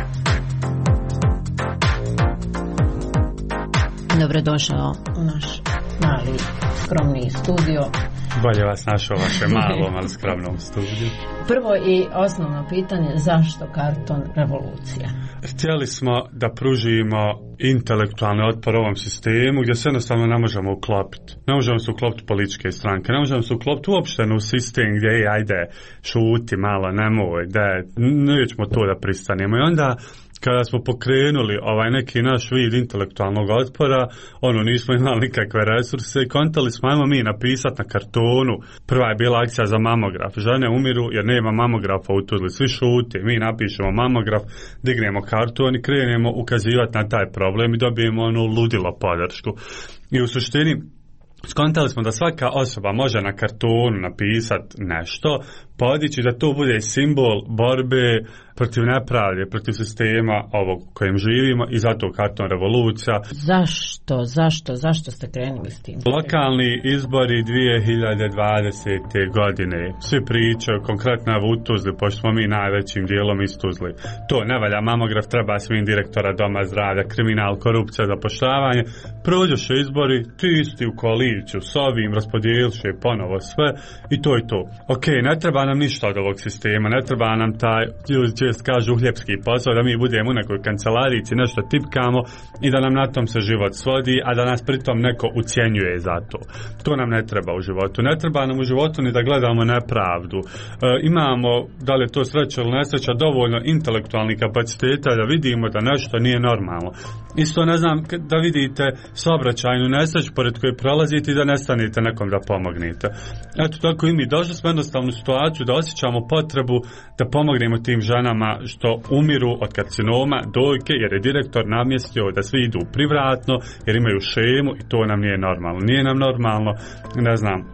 Dobrodošao u naš mali, skromni studio. Bolje vas našao vaše malom, ali skromnom studiju. Prvo i osnovno pitanje, zašto karton revolucija? Htjeli smo da pružimo intelektualni otpor ovom sistemu gdje se jednostavno ne možemo uklopiti. Ne možemo se uklopiti političke stranke, ne možemo se uklopiti uopšte u sistem gdje je, ajde, šuti malo, nemoj, da nećemo to da pristanemo. I onda kada smo pokrenuli ovaj neki naš vid intelektualnog otpora, ono, nismo imali nikakve resurse i kontali smo, ajmo mi napisati na kartonu. Prva je bila akcija za mamograf. Žene umiru jer nema mamografa u Tuzli. Svi šuti, mi napišemo mamograf, dignemo karton i krenemo ukazivati na taj problem i dobijemo ono ludilo podršku. I u suštini skontali smo da svaka osoba može na kartonu napisati nešto, podići da to bude simbol borbe protiv nepravde, protiv sistema ovog kojem živimo i zato karton revolucija. Zašto, zašto, zašto ste krenuli s tim? Lokalni izbori dvije hiljade dvadesete. godine. Svi pričaju konkretno u Tuzli, pošto smo mi najvećim dijelom iz Tuzli. To ne valja mamograf, treba svim direktora doma zdravlja, kriminal, korupcija, zapošljavanje. Prođoše izbori, ti isti u koaliciju s ovim, raspodijeliše ponovo sve i to je to. Ok, ne treba nam ništa od ovog sistema, ne treba nam taj, ljudi čest kažu, uhljepski posao, da mi budemo u nekoj kancelarici, nešto tipkamo i da nam na tom se život svodi, a da nas pritom neko ucjenjuje za to. To nam ne treba u životu. Ne treba nam u životu ni da gledamo nepravdu. E, imamo, da li je to sreća ili nesreća, dovoljno intelektualnih kapaciteta da vidimo da nešto nije normalno. Isto ne znam da vidite saobraćajnu nesreću pored koje prolazite i da ne stanete nekom da pomognete. Eto tako i mi došli smo jednostavnu situaciju da osjećamo potrebu da pomognemo tim ženama što umiru od karcinoma dojke, jer je direktor namjestio da svi idu privratno jer imaju šemu i to nam nije normalno. Nije nam normalno, ne znam,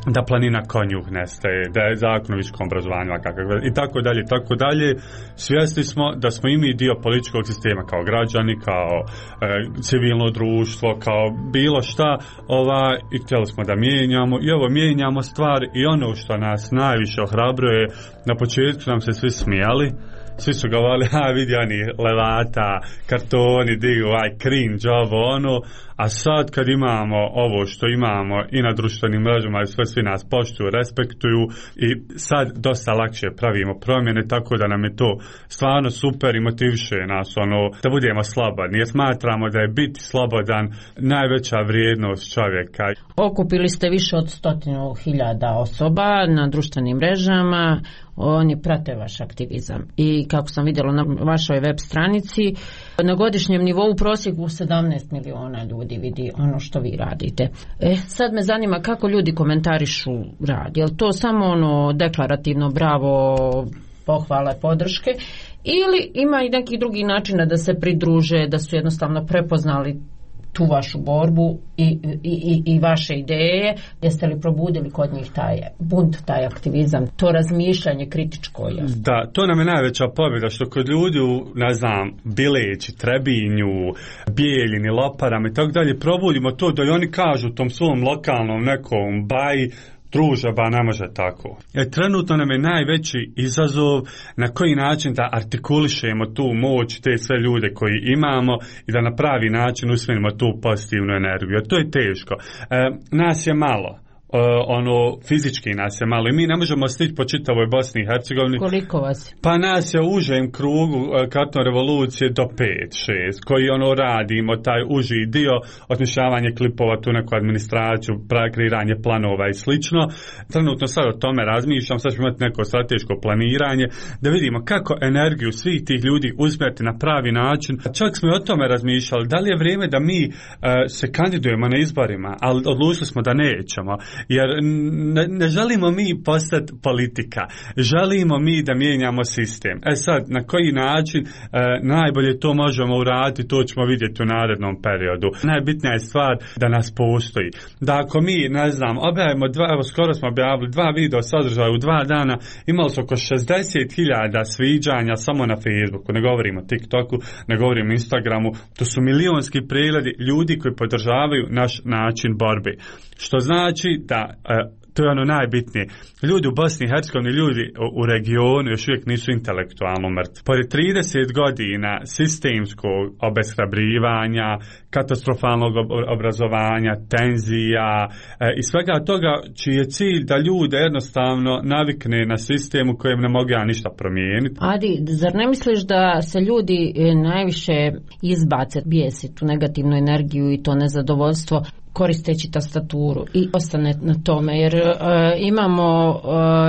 da planina konjuh nestaje, da je zakon o visokom obrazovanju i tako dalje, tako dalje. Svjesni smo da smo i mi dio političkog sistema kao građani, kao e, civilno društvo, kao bilo šta, ova, i htjeli smo da mijenjamo i ovo mijenjamo stvari i ono što nas najviše ohrabruje, na početku nam se svi smijali, svi su govorili, a vidi oni levata, kartoni, digu, aj cringe, ovo ono, a sad kad imamo ovo što imamo i na društvenim mrežama i sve, svi nas poštuju, respektuju i sad dosta lakše pravimo promjene, tako da nam je to stvarno super i motiviše nas ono, da budemo slobodni, jer smatramo da je biti slobodan najveća vrijednost čovjeka. Okupili ste više od stotinu hiljada osoba na društvenim mrežama, oni prate vaš aktivizam i kako sam vidjela na vašoj web stranici, na godišnjem nivou u prosjeku sedamnaest miliona ljudi vidi ono što vi radite. E, sad me zanima kako ljudi komentarišu rad. Je li to samo ono deklarativno bravo, pohvale, podrške ili ima i neki drugi načina da se pridruže, da su jednostavno prepoznali tu vašu borbu i, i, i vaše ideje? Jeste li probudili kod njih taj bunt, taj aktivizam, to razmišljanje kritičko? Je? Da, to nam je najveća pobjeda, što kod ljudi u, ne znam, Bileći, Trebinju, Bijeljini, Loparama i tako dalje, probudimo to da i oni kažu tom svom lokalnom nekom baji, druže, ba ne može tako. E, trenutno nam je najveći izazov na koji način da artikulišemo tu moć, te sve ljude koji imamo i da na pravi način usmjerimo tu pozitivnu energiju. To je teško. E, nas je malo. Uh, ono, fizički nas je malo i mi ne možemo stići po čitavoj Bosni i Hercegovini. Koliko vas? Pa nas je u užem krugu uh, karton revolucije do pet šest koji ono radimo, taj uži dio, osmišljavanje klipova, tu neku administraciju, kreiranje planova i slično. Trenutno sad o tome razmišljam, sad ćemo imati neko strateško planiranje, da vidimo kako energiju svih tih ljudi usmjeriti na pravi način. Čak smo i o tome razmišljali, da li je vrijeme da mi uh, se kandidujemo na izborima, ali odlučili smo da nećemo. Jer ne, ne želimo mi postati politika, želimo mi da mijenjamo sistem. E sad, na koji način e, najbolje to možemo uraditi, to ćemo vidjeti u narednom periodu. Najbitnija je stvar da nas postoji. Da ako mi, ne znam, objavimo dva, evo skoro smo objavili dva video sadržaja u dva dana, imali su oko šezdeset hiljada sviđanja samo na Facebooku, ne govorimo o TikToku, ne govorimo o Instagramu, to su milionski pregledi ljudi koji podržavaju naš način borbe. Što znači da, to je ono najbitnije, ljudi u Bosni i Hercegovini, ljudi u regionu još uvijek nisu intelektualno mrtvi. Pored trideset godina sistemskog obeshrabrivanja, katastrofalnog obrazovanja, tenzija i svega toga čiji je cilj da ljude jednostavno navikne na sistem u kojem ne mogu ja ništa promijeniti. Adi, zar ne misliš da se ljudi najviše izbace, bijesi tu negativnu energiju i to nezadovoljstvo koristeći tastaturu i ostane na tome, jer uh, imamo uh,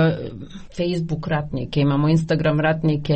Facebook ratnike, imamo Instagram ratnike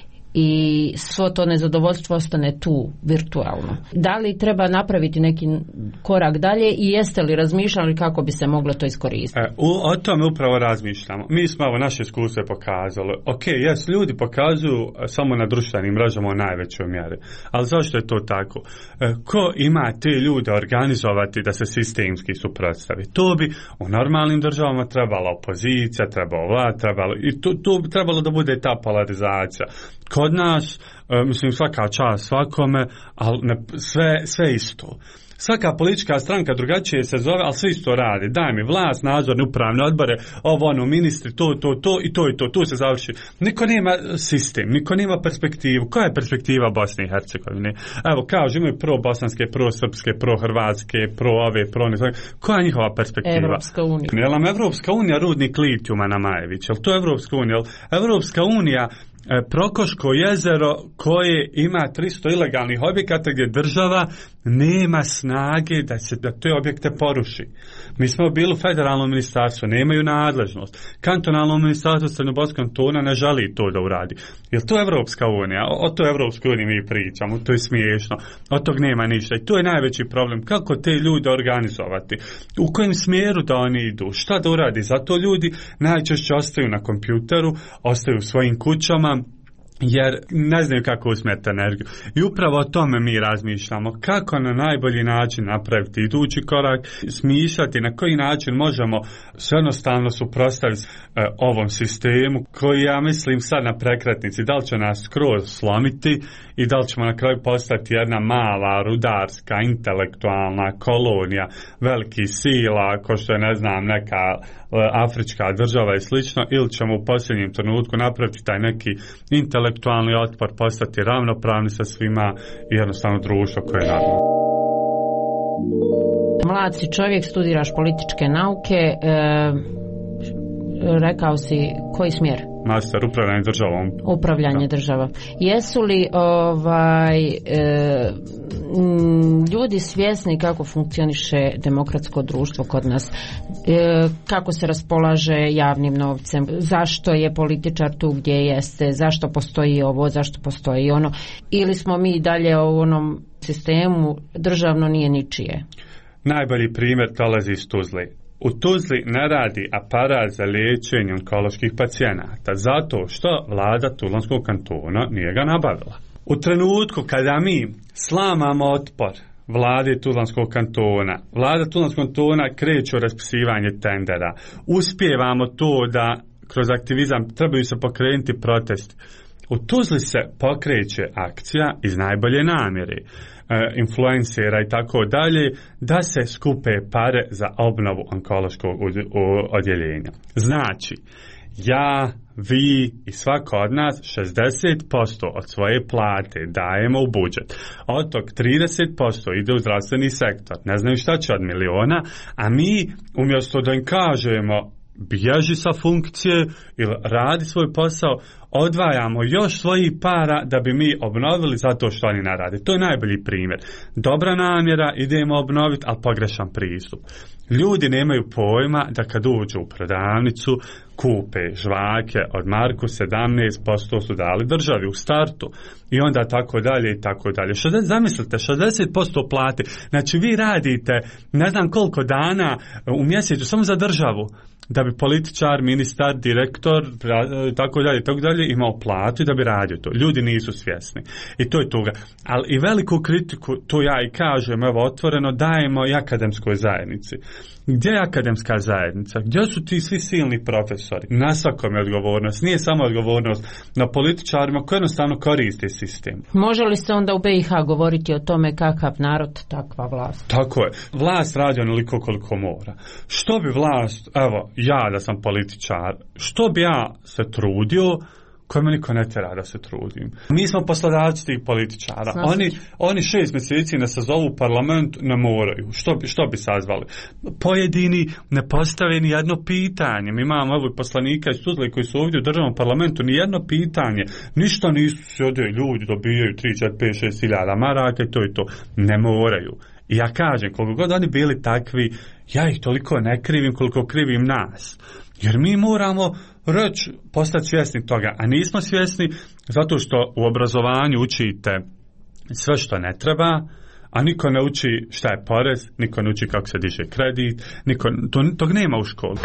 i svo to nezadovoljstvo ostane tu virtualno. Da li treba napraviti neki korak dalje i jeste li razmišljali kako bi se moglo to iskoristiti? E, u, o tome upravo razmišljamo. Mi smo ovo naše iskustvo pokazali. Ok, jes, ljudi pokazuju samo na društvenim mrežama u najvećoj mjeri. Ali zašto je to tako? E, ko ima te ljude organizovati da se sistemski suprotstavi? To bi u normalnim državama trebala opozicija, trebalo vlad, trebalo, i to, to bi trebalo da bude ta polarizacija. Kod nas, e, mislim, svaka čast svakome, ali ne, sve, sve isto. Svaka politička stranka drugačije se zove, ali sve isto radi. Daj mi vlast, nadzorne upravne odbore, ovo ono, ministri, to, to, to i to i to, tu se završi. Niko nema sistem, niko nema perspektivu. Koja je perspektiva Bosne i Hercegovine? Evo, kažu, imaju pro bosanske, pro srpske, pro hrvatske, pro ove, pro one. Koja je njihova perspektiva? Evropska unija. Je li nam Evropska unija rudnik litijuma na Majević? Je li to Evropska unija? Evropska unija Prokoško jezero koje ima tristo ilegalnih objekata gdje država nema snage da se da te objekte poruši. Mi smo bili u federalnom ministarstvu, nemaju nadležnost. Kantonalno ministarstvo Srednjoboskog kantona ne želi to da uradi. Je li to Evropska unija? O, o to Evropskoj uniji mi pričamo, to je smiješno. Od tog nema ništa. I to je najveći problem. Kako te ljude organizovati? U kojem smjeru da oni idu? Šta da uradi? Zato ljudi najčešće ostaju na kompjuteru, ostaju u svojim kućama, jer ne znaju kako usmjeriti energiju. I upravo o tome mi razmišljamo, kako na najbolji način napraviti idući korak, smišljati na koji način možemo se jednostavno suprotstaviti e, ovom sistemu koji, ja mislim, sad na prekretnici, da li će nas skroz slomiti i da li ćemo na kraju postati jedna mala, rudarska, intelektualna kolonija velikih sila, ko što je, ne znam, neka e, afrička država i slično, ili ćemo u posljednjem trenutku napraviti taj neki intelektualni otpor, postati ravnopravni sa svima i jednostavno društvo koje je normalno. Mlad si čovjek, studiraš političke nauke, e, rekao si koji smjer? Master, upravljanje državom. Upravljanje da. država. Jesu li ovaj, e, ljudi svjesni kako funkcioniše demokratsko društvo kod nas? E, kako se raspolaže javnim novcem? Zašto je političar tu gdje jeste? Zašto postoji ovo? Zašto postoji ono? Ili smo mi dalje u onom sistemu državno nije ničije? Najbolji primjer dolazi iz Tuzli. U Tuzli ne radi aparat za liječenje onkoloških pacijenata zato što vlada Tuzlanskog kantona nije ga nabavila. U trenutku kada mi slamamo otpor vlade Tuzlanskog kantona, vlada Tuzlanskog kantona kreće u raspisivanje tendera, uspijevamo to da kroz aktivizam trebaju se pokrenuti protesti. U Tuzli se pokreće akcija iz najbolje namjere, influencera i tako dalje, da se skupe pare za obnovu onkološkog odjeljenja. Znači, ja, vi i svako od nas šezdeset posto od svoje plate dajemo u budžet. Od tog trideset posto ide u zdravstveni sektor. Ne znaju šta će od miliona, a mi umjesto da im kažemo bježi sa funkcije ili radi svoj posao, odvajamo još svojih para da bi mi obnovili zato što oni ne rade. To je najbolji primjer. Dobra namjera, idemo obnoviti, ali pogrešan pristup. Ljudi nemaju pojma da kad uđu u prodavnicu, kupe žvake od marku, sedamnaest posto su dali državi u startu i onda tako dalje i tako dalje. šezdeset, zamislite, šezdeset posto plate. Znači vi radite ne znam koliko dana u mjesecu samo za državu, da bi političar, ministar, direktor, tako dalje, tako dalje, imao platu i da bi radio to. Ljudi nisu svjesni. I to je tuga. Ali i veliku kritiku, to ja i kažem, evo, otvoreno, dajemo i akademskoj zajednici. Gdje je akademska zajednica? Gdje su ti svi silni profesori? Na svakom je odgovornost. Nije samo odgovornost na političarima koji jednostavno koriste sistem. Može li se onda u B i H govoriti o tome kakav narod, takva vlast? Tako je. Vlast radi onoliko koliko mora. Što bi vlast, evo, ja da sam političar, što bi ja se trudio, koje me niko ne tjera da se trudim. Mi smo poslodavci tih političara. Oni, oni šest mjeseci ne sazovu u parlament, ne moraju. Što bi, što bi sazvali? Pojedini ne postave ni jedno pitanje. Mi imamo evo poslanika iz Tuzle koji su ovdje u državnom parlamentu, ni jedno pitanje. Ništa nisu se ovdje ljudi dobijaju tri, četiri, pet, šest hiljada maraka i to i to. Ne moraju. I ja kažem, koliko god oni bili takvi, ja ih toliko ne krivim koliko krivim nas. Jer mi moramo reći, postati svjesni toga, a nismo svjesni zato što u obrazovanju učite sve što ne treba, a niko ne uči šta je porez, niko ne uči kako se diže kredit, niko, to, tog nema u školi.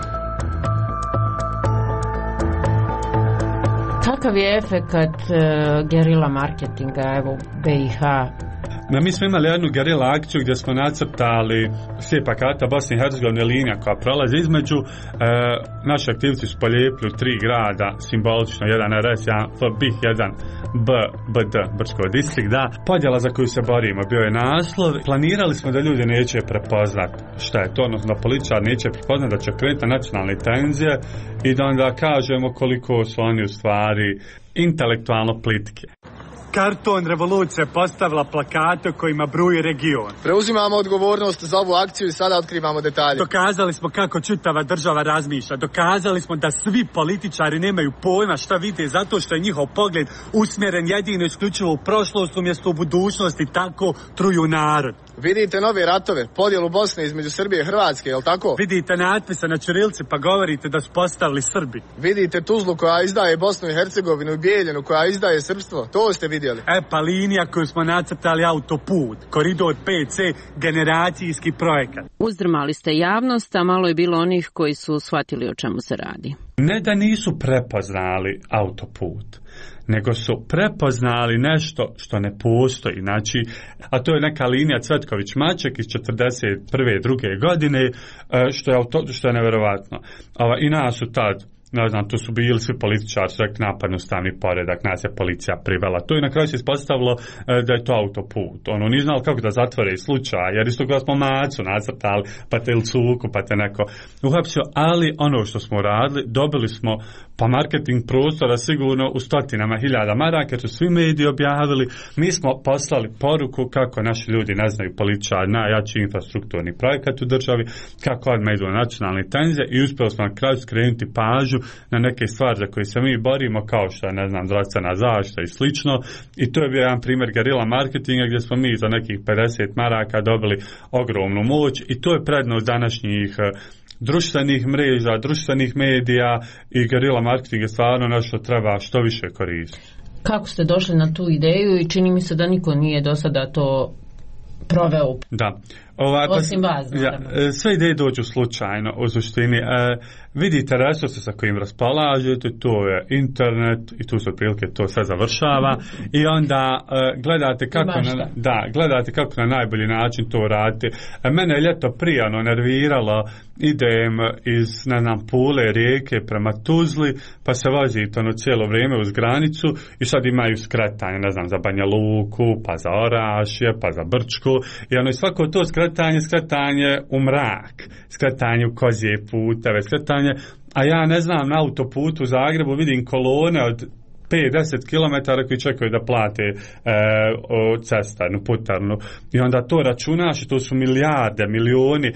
Kakav je efekat uh, gerila marketinga, evo, B i H? No, mi smo imali jednu gerila akciju gdje smo nacrtali slijepa karta Bosne i Hercegovine, linija koja prolazi između. E, naši aktivci su polijepili tri grada, simbolično, jedan R S, jedan F, B I H, jedan B, B D, Brčko distrikt, da. Podjela za koju se borimo bio je naslov. Planirali smo da ljudi neće prepoznat šta je to, odnosno da političar neće prepoznat da će krenuti nacionalne tenzije i da onda kažemo koliko su oni u stvari intelektualno plitke. Karton revolucija postavila plakate kojima bruji region. Preuzimamo odgovornost za ovu akciju i sada otkrivamo detalje. Dokazali smo kako čitava država razmišlja. Dokazali smo da svi političari nemaju pojma šta vide zato što je njihov pogled usmjeren jedino isključivo u prošlost umjesto u budućnost i tako truju narod. Vidite nove ratove, podjelu Bosne između Srbije i Hrvatske, je li tako? Vidite natpise na ćirilci pa govorite da su postavili Srbi. Vidite Tuzlu koja izdaje Bosnu i Hercegovinu i Bijeljinu koja izdaje srpstvo, to ste vidjeli. E pa linija koju smo nacrtali autoput, koridor P C, generacijski projekat. Uzdrmali ste javnost, a malo je bilo onih koji su shvatili o čemu se radi. Ne da nisu prepoznali autoput, nego su prepoznali nešto što ne postoji, znači, a to je neka linija Cvetković-Maček iz četrdeset prve druge godine, što je, auto, što je neverovatno. I nas su tad, ne znam, tu su bili svi političari, su rekli napadnu ustavni poredak, nas je policija privela. To i na kraju se ispostavilo e, da je to autoput. Ono, nije znali kako da zatvore slučaj, jer isto kada smo Macu nacrtali, pa te ili Cuku, pa te neko uhapsio, ali ono što smo radili, dobili smo pa marketing prostora sigurno u stotinama hiljada maraka, su svi mediji objavili, mi smo poslali poruku kako naši ljudi ne znaju političari najjači infrastrukturni projekat u državi, kako odmah idu nacionalne tenzije i uspjeli smo na kraju skrenuti pažnju na neke stvari za koje se mi borimo, kao što je, ne znam, zdravstvena zaštita i slično. I to je bio jedan primjer gerila marketinga gdje smo mi za nekih pedeset maraka dobili ogromnu moć i to je prednost današnjih društvenih mreža, društvenih medija i gerila marketing je stvarno nešto treba što više koristiti. Kako ste došli na tu ideju i čini mi se da niko nije do sada to proveo? Da. Ova, Osim vas, ja, sve ideje dođu slučajno u suštini. E, vidite resurse sa kojim raspolažete, to je internet i tu se otprilike to sve završava i onda e, gledate kako na, da, gledate kako na najbolji način to radite. E, mene je ljeto prije ono nerviralo, idem iz, ne znam, Pule, Rijeke prema Tuzli, pa se vozite ono cijelo vrijeme uz granicu i sad imaju skretanje, ne znam, za Banja Luku, pa za Orašje, pa za Brčku i ono i svako to skretanje, skretanje u mrak, skretanje u kozije puteve, skretanje, a ja ne znam, na autoputu u Zagrebu vidim kolone od pet do deset kilometara koji čekaju da plate e, o cestarnu, putarnu. I onda to računaš i to su milijarde, milioni e,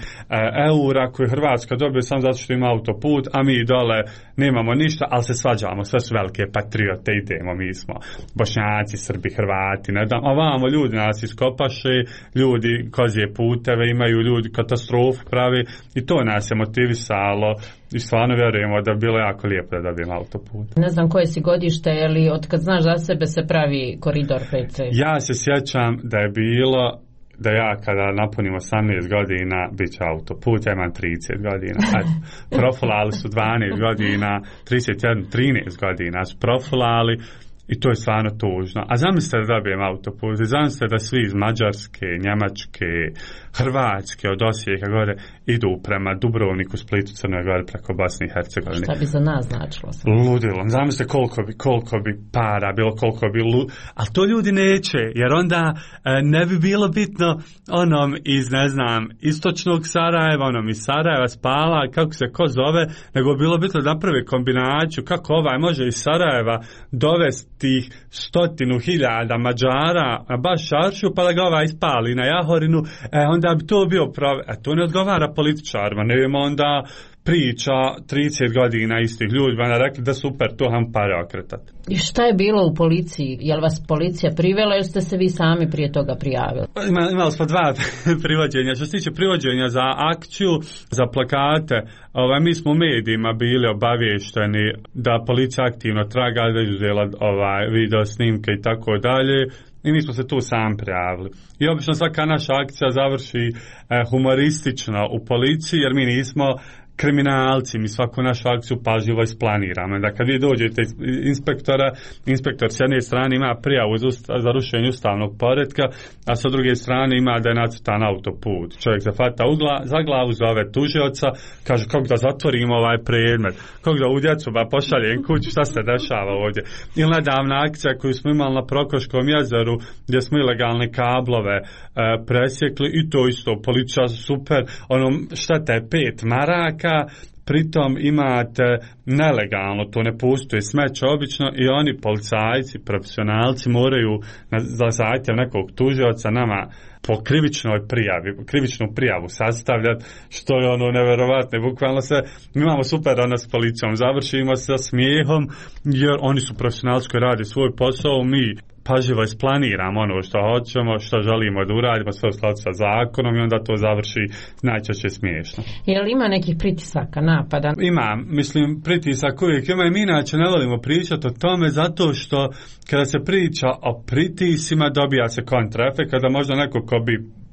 eura koje Hrvatska dobije samo zato što ima autoput, a mi dole nemamo ništa, ali se svađamo, sve su velike patriote, idemo, mi smo Bošnjaci, Srbi, Hrvati, ne znam, ovamo ljudi nas iskopaše, ljudi kozije puteve imaju, ljudi katastrofe pravi i to nas je motivisalo i stvarno vjerujemo da bi bilo jako lijepo da dobijem autoput. Ne znam koje si godište, ili od kad znaš za sebe se pravi koridor pet C? Ja se sjećam da je bilo da ja kada napunim osamnaest godina bit će autoput, ja imam trideset godina. Profulali su dvanaest godina, trideset jedan, trinaest godina su profulali i to je stvarno tužno. A zamislite da dobijem autoput, zamislite da svi iz Mađarske, Njemačke, Hrvatske, od Osijeka gore idu prema Dubrovniku, Splitu, Crnoj Gori, preko Bosne i Hercegovine. Šta bi za nas značilo? Ludilo. Zamislite koliko bi, koliko bi para bilo, koliko bi lu... Ali to ljudi neće, jer onda e, ne bi bilo bitno onom iz, ne znam, istočnog Sarajeva, onom iz Sarajeva, Spala, kako se ko zove, nego bilo bitno da napravi kombinaciju kako ovaj može iz Sarajeva dovesti tih stotinu hiljada Mađara na baš Šaršiju, pa da ga ovaj ispali na Jahorinu, e, onda bi to bio pravi. E, to ne odgovara političarima, ne vimo onda priča trideset godina istih ljudi, onda rekli da super, to ham pare okretati. I šta je bilo u policiji? Je li vas policija privela ili ste se vi sami prije toga prijavili? Ima, imali smo dva privođenja. Što se tiče privođenja za akciju, za plakate, ovaj, mi smo u medijima bili obavješteni da policija aktivno traga, da je uzela ovaj, video snimke i tako dalje. I mi smo se tu sam prijavili. I obično svaka naša akcija završi eh, humoristično u policiji, jer mi nismo kriminalci, mi svaku našu akciju pažljivo isplaniramo. Da kad vi dođete inspektora, inspektor s jedne strane ima prijavu za rušenje ustavnog poretka, a sa druge strane ima da je nacrtan autoput. Čovjek se hvata ugla, za glavu, zove tužioca, kaže kako da zatvorimo ovaj predmet, kako da u djecu ba pošaljem kuću, šta se dešava ovdje. Ili nedavna akcija koju smo imali na Prokoškom jezeru, gdje smo ilegalne kablove e, presjekli i to isto, policija super, ono šteta je pet maraka, pritom imate nelegalno, to ne postoji smeće obično i oni policajci, profesionalci moraju na, za zahtjev nekog tužioca nama po krivičnoj prijavi, krivičnu prijavu sastavljati, što je ono neverovatno. Bukvalno se, mi imamo super ono s policijom, završimo sa smijehom, jer oni su profesionalci koji rade svoj posao, mi pažljivo isplaniramo ono što hoćemo, što želimo da uradimo, sve u skladu sa zakonom i onda to završi najčešće smiješno. Je li ima nekih pritisaka, napada? Ima, mislim, pritisak uvijek ima i mi inače ne volimo pričati o tome zato što kada se priča o pritisima dobija se kontraefekt, kada možda neko ko bi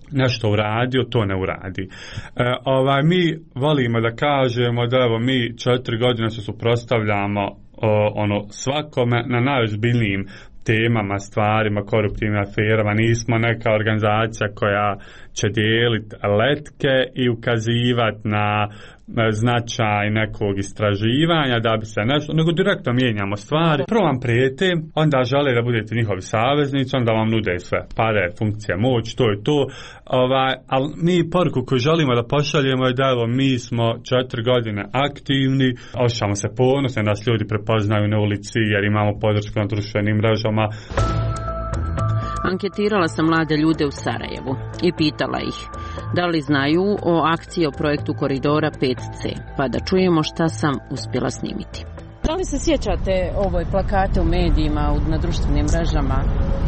nešto uradio, to ne uradi. E, ovaj, mi volimo da kažemo da evo mi četiri godine se suprotstavljamo o, ono svakome na najozbiljnijim temama, stvarima, koruptivnim aferama. Nismo neka organizacija koja će dijeliti letke i ukazivati na značaj nekog istraživanja da bi se nešto, nego direktno mijenjamo stvari. Prvo vam prijete, onda žele da budete njihovi saveznici, onda vam nude sve pare, funkcije, moć, to je to. Ovaj, ali mi poruku koju želimo da pošaljemo je da evo mi smo četiri godine aktivni, osjećamo se ponosno, nas ljudi prepoznaju na ulici jer imamo podršku na društvenim mrežama. Anketirala sam mlade ljude u Sarajevu i pitala ih da li znaju o akciji o projektu Koridora pet C, pa da čujemo šta sam uspjela snimiti. Da li se sjećate ovoj plakate u medijima, na društvenim mrežama?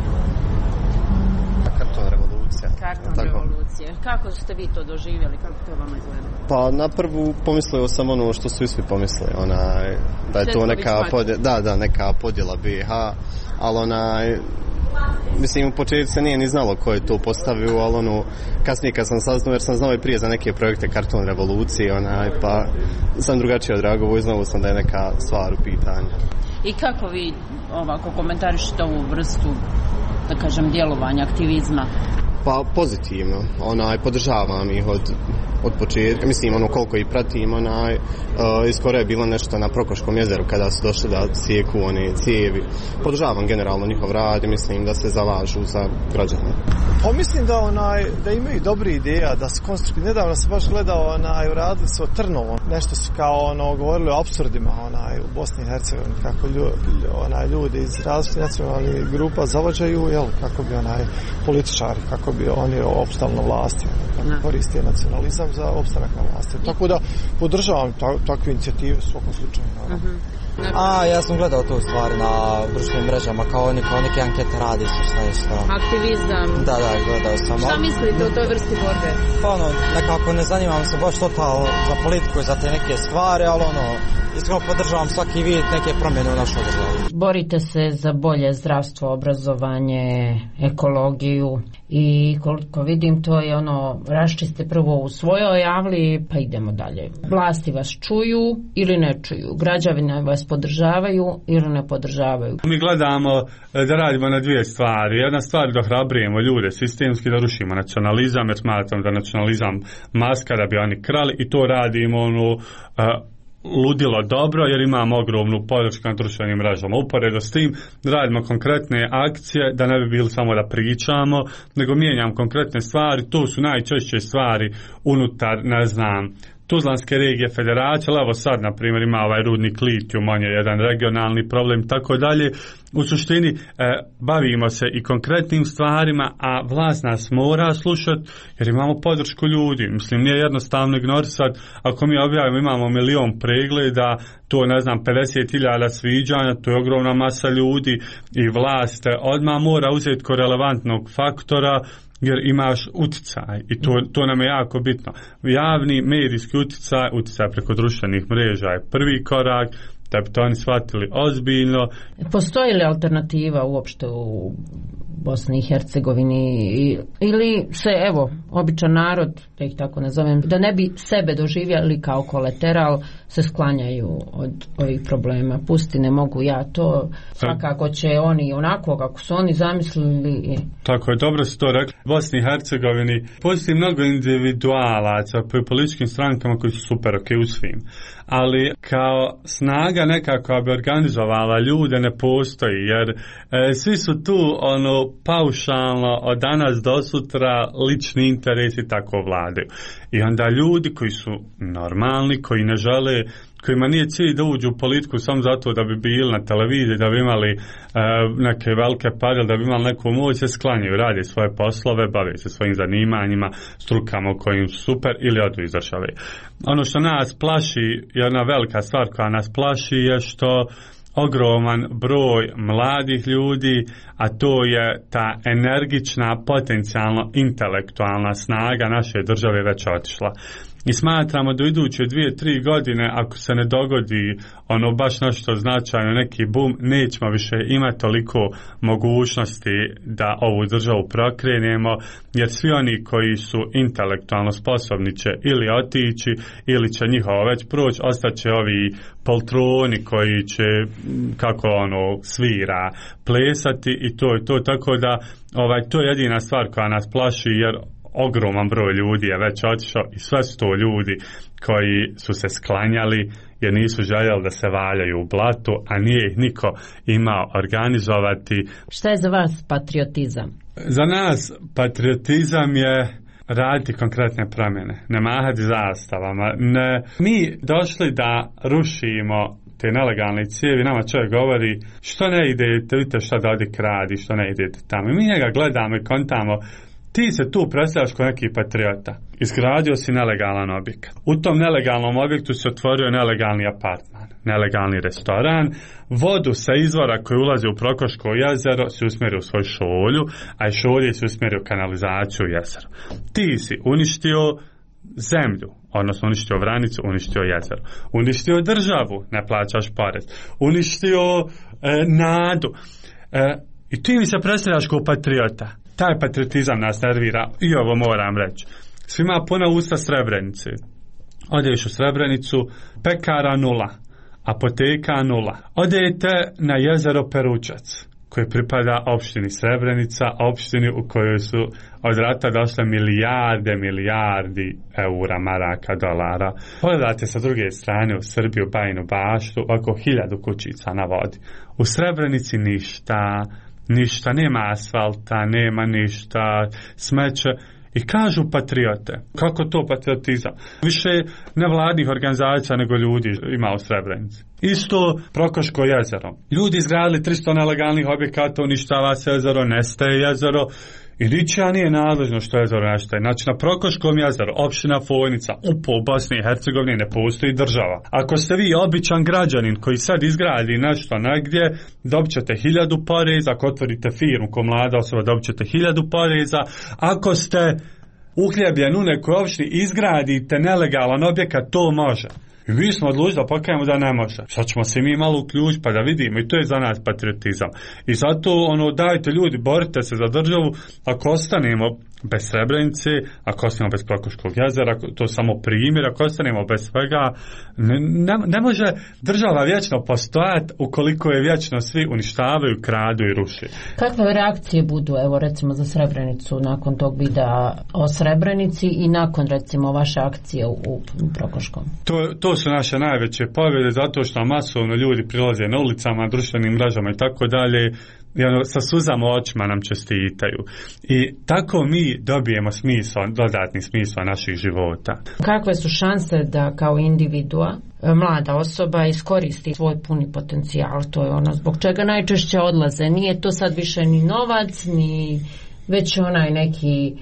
Karton revolucija. Karton Tako. revolucije. Kako ste vi to doživjeli, kako to vama izgleda? Pa na prvu pomislio sam ono što su i svi pomislili, onaj, da je to neka podjela, da, da, neka podjela B i H, ali onaj, mislim u početku se nije ni znalo ko je to postavio, ali ono, kasnije kad sam saznao, jer sam znao i prije za neke projekte Karton revolucije, onaj, pa sam drugačije odreagovao i znao sam da je neka stvar u pitanju. I kako vi ovako komentarišete ovu vrstu, da kažem, djelovanja, aktivizma? Pa pozitivno, onaj, podržavam ih od, od početka, mislim ono koliko ih pratim, onaj, uh, iskoro je bilo nešto na Prokoškom jezeru kada su došli da sjeku one cijevi. Podržavam generalno njihov rad i mislim da se zalažu za građane. Pa mislim da onaj, da imaju dobri ideja, da su konstruktivni. Nedavno sam baš gledao, onaj, uradili su o Trnovom, nešto su kao ono, govorili o apsurdima, onaj, u Bosni i Hercegovini, kako ljudi, onaj, ljudi iz različitih nacionalnih grupa zavađaju, jel, kako bi onaj, političari, kako bi oni opstali na vlasti, kako koriste nacionalizam za opstanak na vlasti. Tako da podržavam ta, takve inicijative u svakom slučaju. Uh-huh. A, ja sam gledao tu stvari na društvenim mrežama, kao oni, kao neke ankete radi se, šta je što. Aktivizam. Da, da, gledao sam. Šta mislite o toj vrsti borbe? Pa ono, nekako ne zanimam se baš totalno za politiku i za te neke stvari, ali ono, iskreno podržavam svaki vid neke promjene u našoj državi. Borite se za bolje zdravstvo, obrazovanje, ekologiju i koliko vidim to je ono, raščiste prvo u svojoj javli pa idemo dalje. Vlasti vas čuju ili ne čuju, građani vas podržavaju ili ne podržavaju. Mi gledamo da radimo na dvije stvari. Jedna stvar da hrabrujemo ljude sistemski, da rušimo nacionalizam, jer smatram da nacionalizam maska da bi oni krali i to radimo ono uh, ludilo dobro jer imamo ogromnu podršku na društvenim mrežama. Uporedo s tim radimo konkretne akcije da ne bi bili samo da pričamo, nego mijenjam konkretne stvari. To su najčešće stvari unutar, ne znam, Tuzlanske regije federacije, ali evo sad, na primjer, ima ovaj rudnik litijum, on je jedan regionalni problem, tako dalje. U suštini, e, bavimo se i konkretnim stvarima, a vlast nas mora slušati, jer imamo podršku ljudi. Mislim, nije jednostavno ignorisati, ako mi objavimo, imamo milion pregleda, to, ne znam, pedeset hiljada sviđanja, to je ogromna masa ljudi i vlast odmah mora uzeti ko relevantnog faktora, jer imaš uticaj i to, to nam je jako bitno. Javni medijski uticaj, uticaj preko društvenih mreža je prvi korak, da bi to oni shvatili ozbiljno. Postoji li alternativa uopšte u Bosni i Hercegovini ili se, evo, običan narod, da ih tako nazovem, da ne bi sebe doživjeli kao kolateral, se sklanjaju od ovih problema. Pusti, ne mogu ja to, svakako će oni onako kako su oni zamislili. Tako je, dobro si to rekli. U Bosni i Hercegovini postoji mnogo individualaca po političkim strankama koji su super ok u svim. Ali kao snaga nekako bi organizovala ljude ne postoji, jer e, svi su tu ono paušalno od danas do sutra lični interesi tako vladaju. I onda ljudi koji su normalni, koji ne žele, kojima nije cilj da uđu u politiku samo zato da bi bili na televiziji, da bi imali e, neke velike pare, da bi imali neku moć, se sklanjaju, radi svoje poslove, bave se svojim zanimanjima, strukama u kojim su super ili odu iz države. Ono što nas plaši, jedna velika stvar koja nas plaši je što ogroman broj mladih ljudi, a to je ta energična, potencijalno intelektualna snaga naše države već otišla. I smatramo da u iduće dvije, tri godine, ako se ne dogodi ono baš nešto značajno, neki boom, nećemo više imati toliko mogućnosti da ovu državu prokrenemo, jer svi oni koji su intelektualno sposobni će ili otići, ili će njihovo već proći, ostaće ovi poltroni koji će, kako ono, svira, plesati i to je to, tako da ovaj, to je jedina stvar koja nas plaši, jer ogroman broj ljudi je već otišao i sve su to ljudi koji su se sklanjali jer nisu željeli da se valjaju u blatu, a nije ih niko imao organizovati. Šta je za vas patriotizam? Za nas patriotizam je raditi konkretne promjene, ne mahati zastavama. Ne, mi došli da rušimo te nelegalne cijevi, nama čovjek govori što ne idete, vidite šta Dodik radi, što ne idete tamo. I mi njega gledamo i kontamo, ti se tu predstavljaš kao neki patriota. Izgradio si nelegalan objekat. U tom nelegalnom objektu se otvorio nelegalni apartman, nelegalni restoran. Vodu sa izvora koji ulazi u Prokoško jezero si usmjerio u svoju šolju, a i šolje si usmjerio kanalizaciju u jezero. Ti si uništio zemlju, odnosno uništio Vranicu, uništio jezero. Uništio državu, ne plaćaš porez. Uništio e, nadu. E, I ti mi se predstavljaš kao patriota. Taj patriotizam nas nervira i ovo moram reći. Svima puna usta Srebrenice. Odeš u Srebrenicu, pekara nula, apoteka nula. Odete na jezero Peručac, koji pripada opštini Srebrenica, opštini u kojoj su od rata došle milijarde, milijardi eura, maraka, dolara. Pogledate sa druge strane u Srbiju, Bajinu Baštu, oko hiljadu kućica na vodi. U Srebrenici ništa, ništa, nema asfalta, nema ništa, smeće. I kažu patriote. Kako to patriotizam? Više nevladnih organizacija nego ljudi ima u Srebrenici. Isto Prokoško jezero. Ljudi izgradili tristo nelegalnih objekata, uništava se jezero, nestaje jezero. I ničija nije nadležno što jezero nestaje. Znači na Prokoškom jezeru, opština Fojnica, upo u Bosni i Hercegovini ne postoji država. Ako ste vi običan građanin koji sad izgradi nešto negdje, dobit ćete hiljadu poreza. Ako otvorite firmu ko mlada osoba, dobit ćete hiljadu poreza. Ako ste uhljebljen u nekoj opštini, izgradite nelegalan objekat, to može. I mi smo odlučili da pokajemo da ne može. Sad ćemo se mi malo uključiti pa da vidimo, i to je za nas patriotizam. I zato ono, dajte ljudi, borite se za državu. Ako ostanemo bez Srebrenice, ako ostanemo bez Prokoškog jezera, to je samo primjer, ako ostanemo bez svega, ne, ne, ne može država vječno postojati ukoliko je vječno svi uništavaju, kradu i ruši. Kakve reakcije budu, evo recimo za Srebrenicu, nakon tog videa o Srebrenici i nakon recimo vaše akcije u, u Prokoškom? To, to su naše najveće pobjede, zato što masovno ljudi prilaze na ulicama, društvenim mrežama i tako dalje, i ono, sa suzama očima nam čestitaju. I tako mi dobijemo smisao, dodatni smisao naših života. Kakve su šanse da kao individua, mlada osoba, iskoristi svoj puni potencijal? To je ono zbog čega najčešće odlaze. Nije to sad više ni novac, ni već onaj neki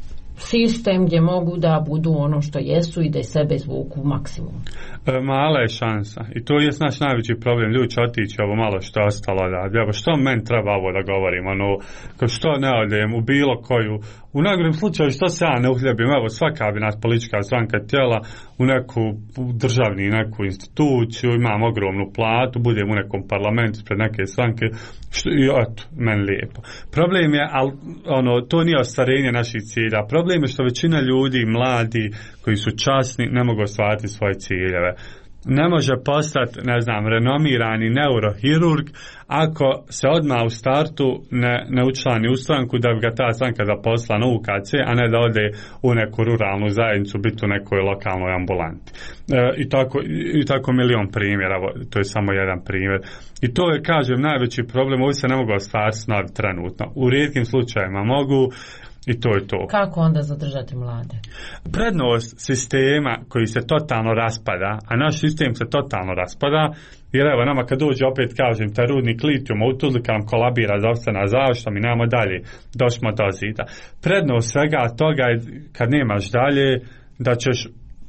sistem gdje mogu da budu ono što jesu i da iz sebe izvuku maksimum. E, mala je šansa i to je naš najveći problem. Ljudi će otići ovo malo što je ostalo da, evo što meni treba ovo da govorim, ono, što ne odem u bilo koju, u najgorem slučaju što se ja ne uhljebim, evo svaka bi nas politička stranka tijela u neku državni neku instituciju, imam ogromnu platu, budem u nekom parlamentu pred neke stranke, što, i eto, meni lijepo. Problem je, al, ono, to nije ostvarenje naših cilja, problem je što većina ljudi, mladi, koji su časni, ne mogu ostvariti svoje ciljeve. Ne može postati, ne znam, renomirani neurohirurg ako se odmah u startu ne, ne učlani u stranku da bi ga ta stranka zaposlila na U K C, a ne da ode u neku ruralnu zajednicu, biti u nekoj lokalnoj ambulanti. E, i, tako, i tako milion primjera, to je samo jedan primjer. I to je, kažem, najveći problem, ovi se ne mogu ostvariti snovi trenutno. U rijetkim slučajima mogu, i to je to. Kako onda zadržati mlade? Prednost sistema koji se totalno raspada, a naš sistem se totalno raspada, jer evo nama kad dođe opet, kažem, taj rudnik litijuma u Tuzli, kad nam kolabira zdravstvena zaštita, mi nemamo dalje, došmo do zida. Prednost svega toga je kad nemaš dalje, da ćeš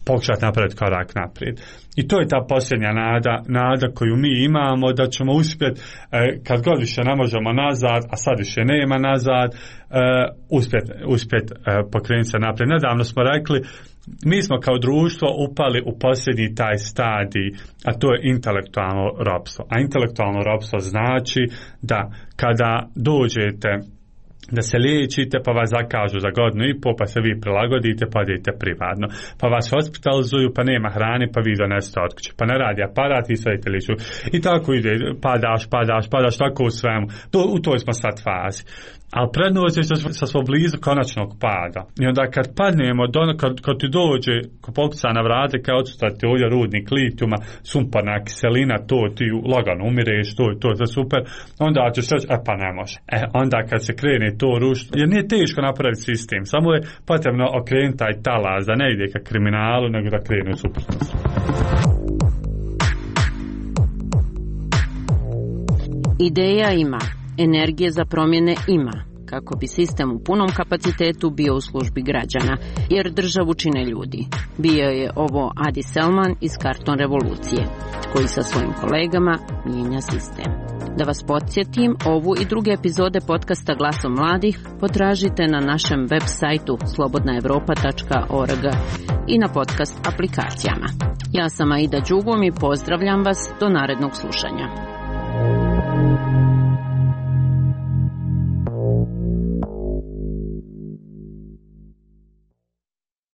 pokušati napraviti korak naprijed. I to je ta posljednja nada, nada koju mi imamo, da ćemo uspjeti, e, kad god više ne možemo nazad, a sad više nema nazad, e, uspjeti uspjet, e, pokrenuti se naprijed. Nedavno smo rekli, mi smo kao društvo upali u posljednji taj stadij, a to je intelektualno ropstvo. A intelektualno ropstvo znači da kada dođete da se liječite, pa vas zakažu za godinu i pol, pa se vi prilagodite, pa idete privatno. Pa vas hospitalizuju, pa nema hrane, pa vi donesete od kuće. Pa ne radi aparat, vi sve idete liču. I tako ide, padaš, padaš, padaš, tako u svemu. To, u toj smo sad fazi. Ali prednost je sa smo blizu konačnog pada. I onda kad padnemo, kad, kad ti dođe, ko pokuca na vrate, kao odstati ovdje rudnik litijuma, sumporna kiselina, to ti lagano umireš, to je to, to je super, onda ćeš reći, e pa ne može. E, onda kad se krene to rušiti, jer nije teško napraviti sistem, samo je potrebno okrenuti taj talas, da ne ide ka kriminalu, nego da krene u suprotnost. Ideja ima, energije za promjene ima, kako bi sistem u punom kapacitetu bio u službi građana, jer državu čine ljudi. Bio je ovo Adi Selman iz Karton revolucije, koji sa svojim kolegama mijenja sistem. Da vas podsjetim, ovu i druge epizode podcasta Glasom mladih potražite na našem web sajtu slobodna evropa tačka org i na podcast aplikacijama. Ja sam Aida Đugum i pozdravljam vas do narednog slušanja.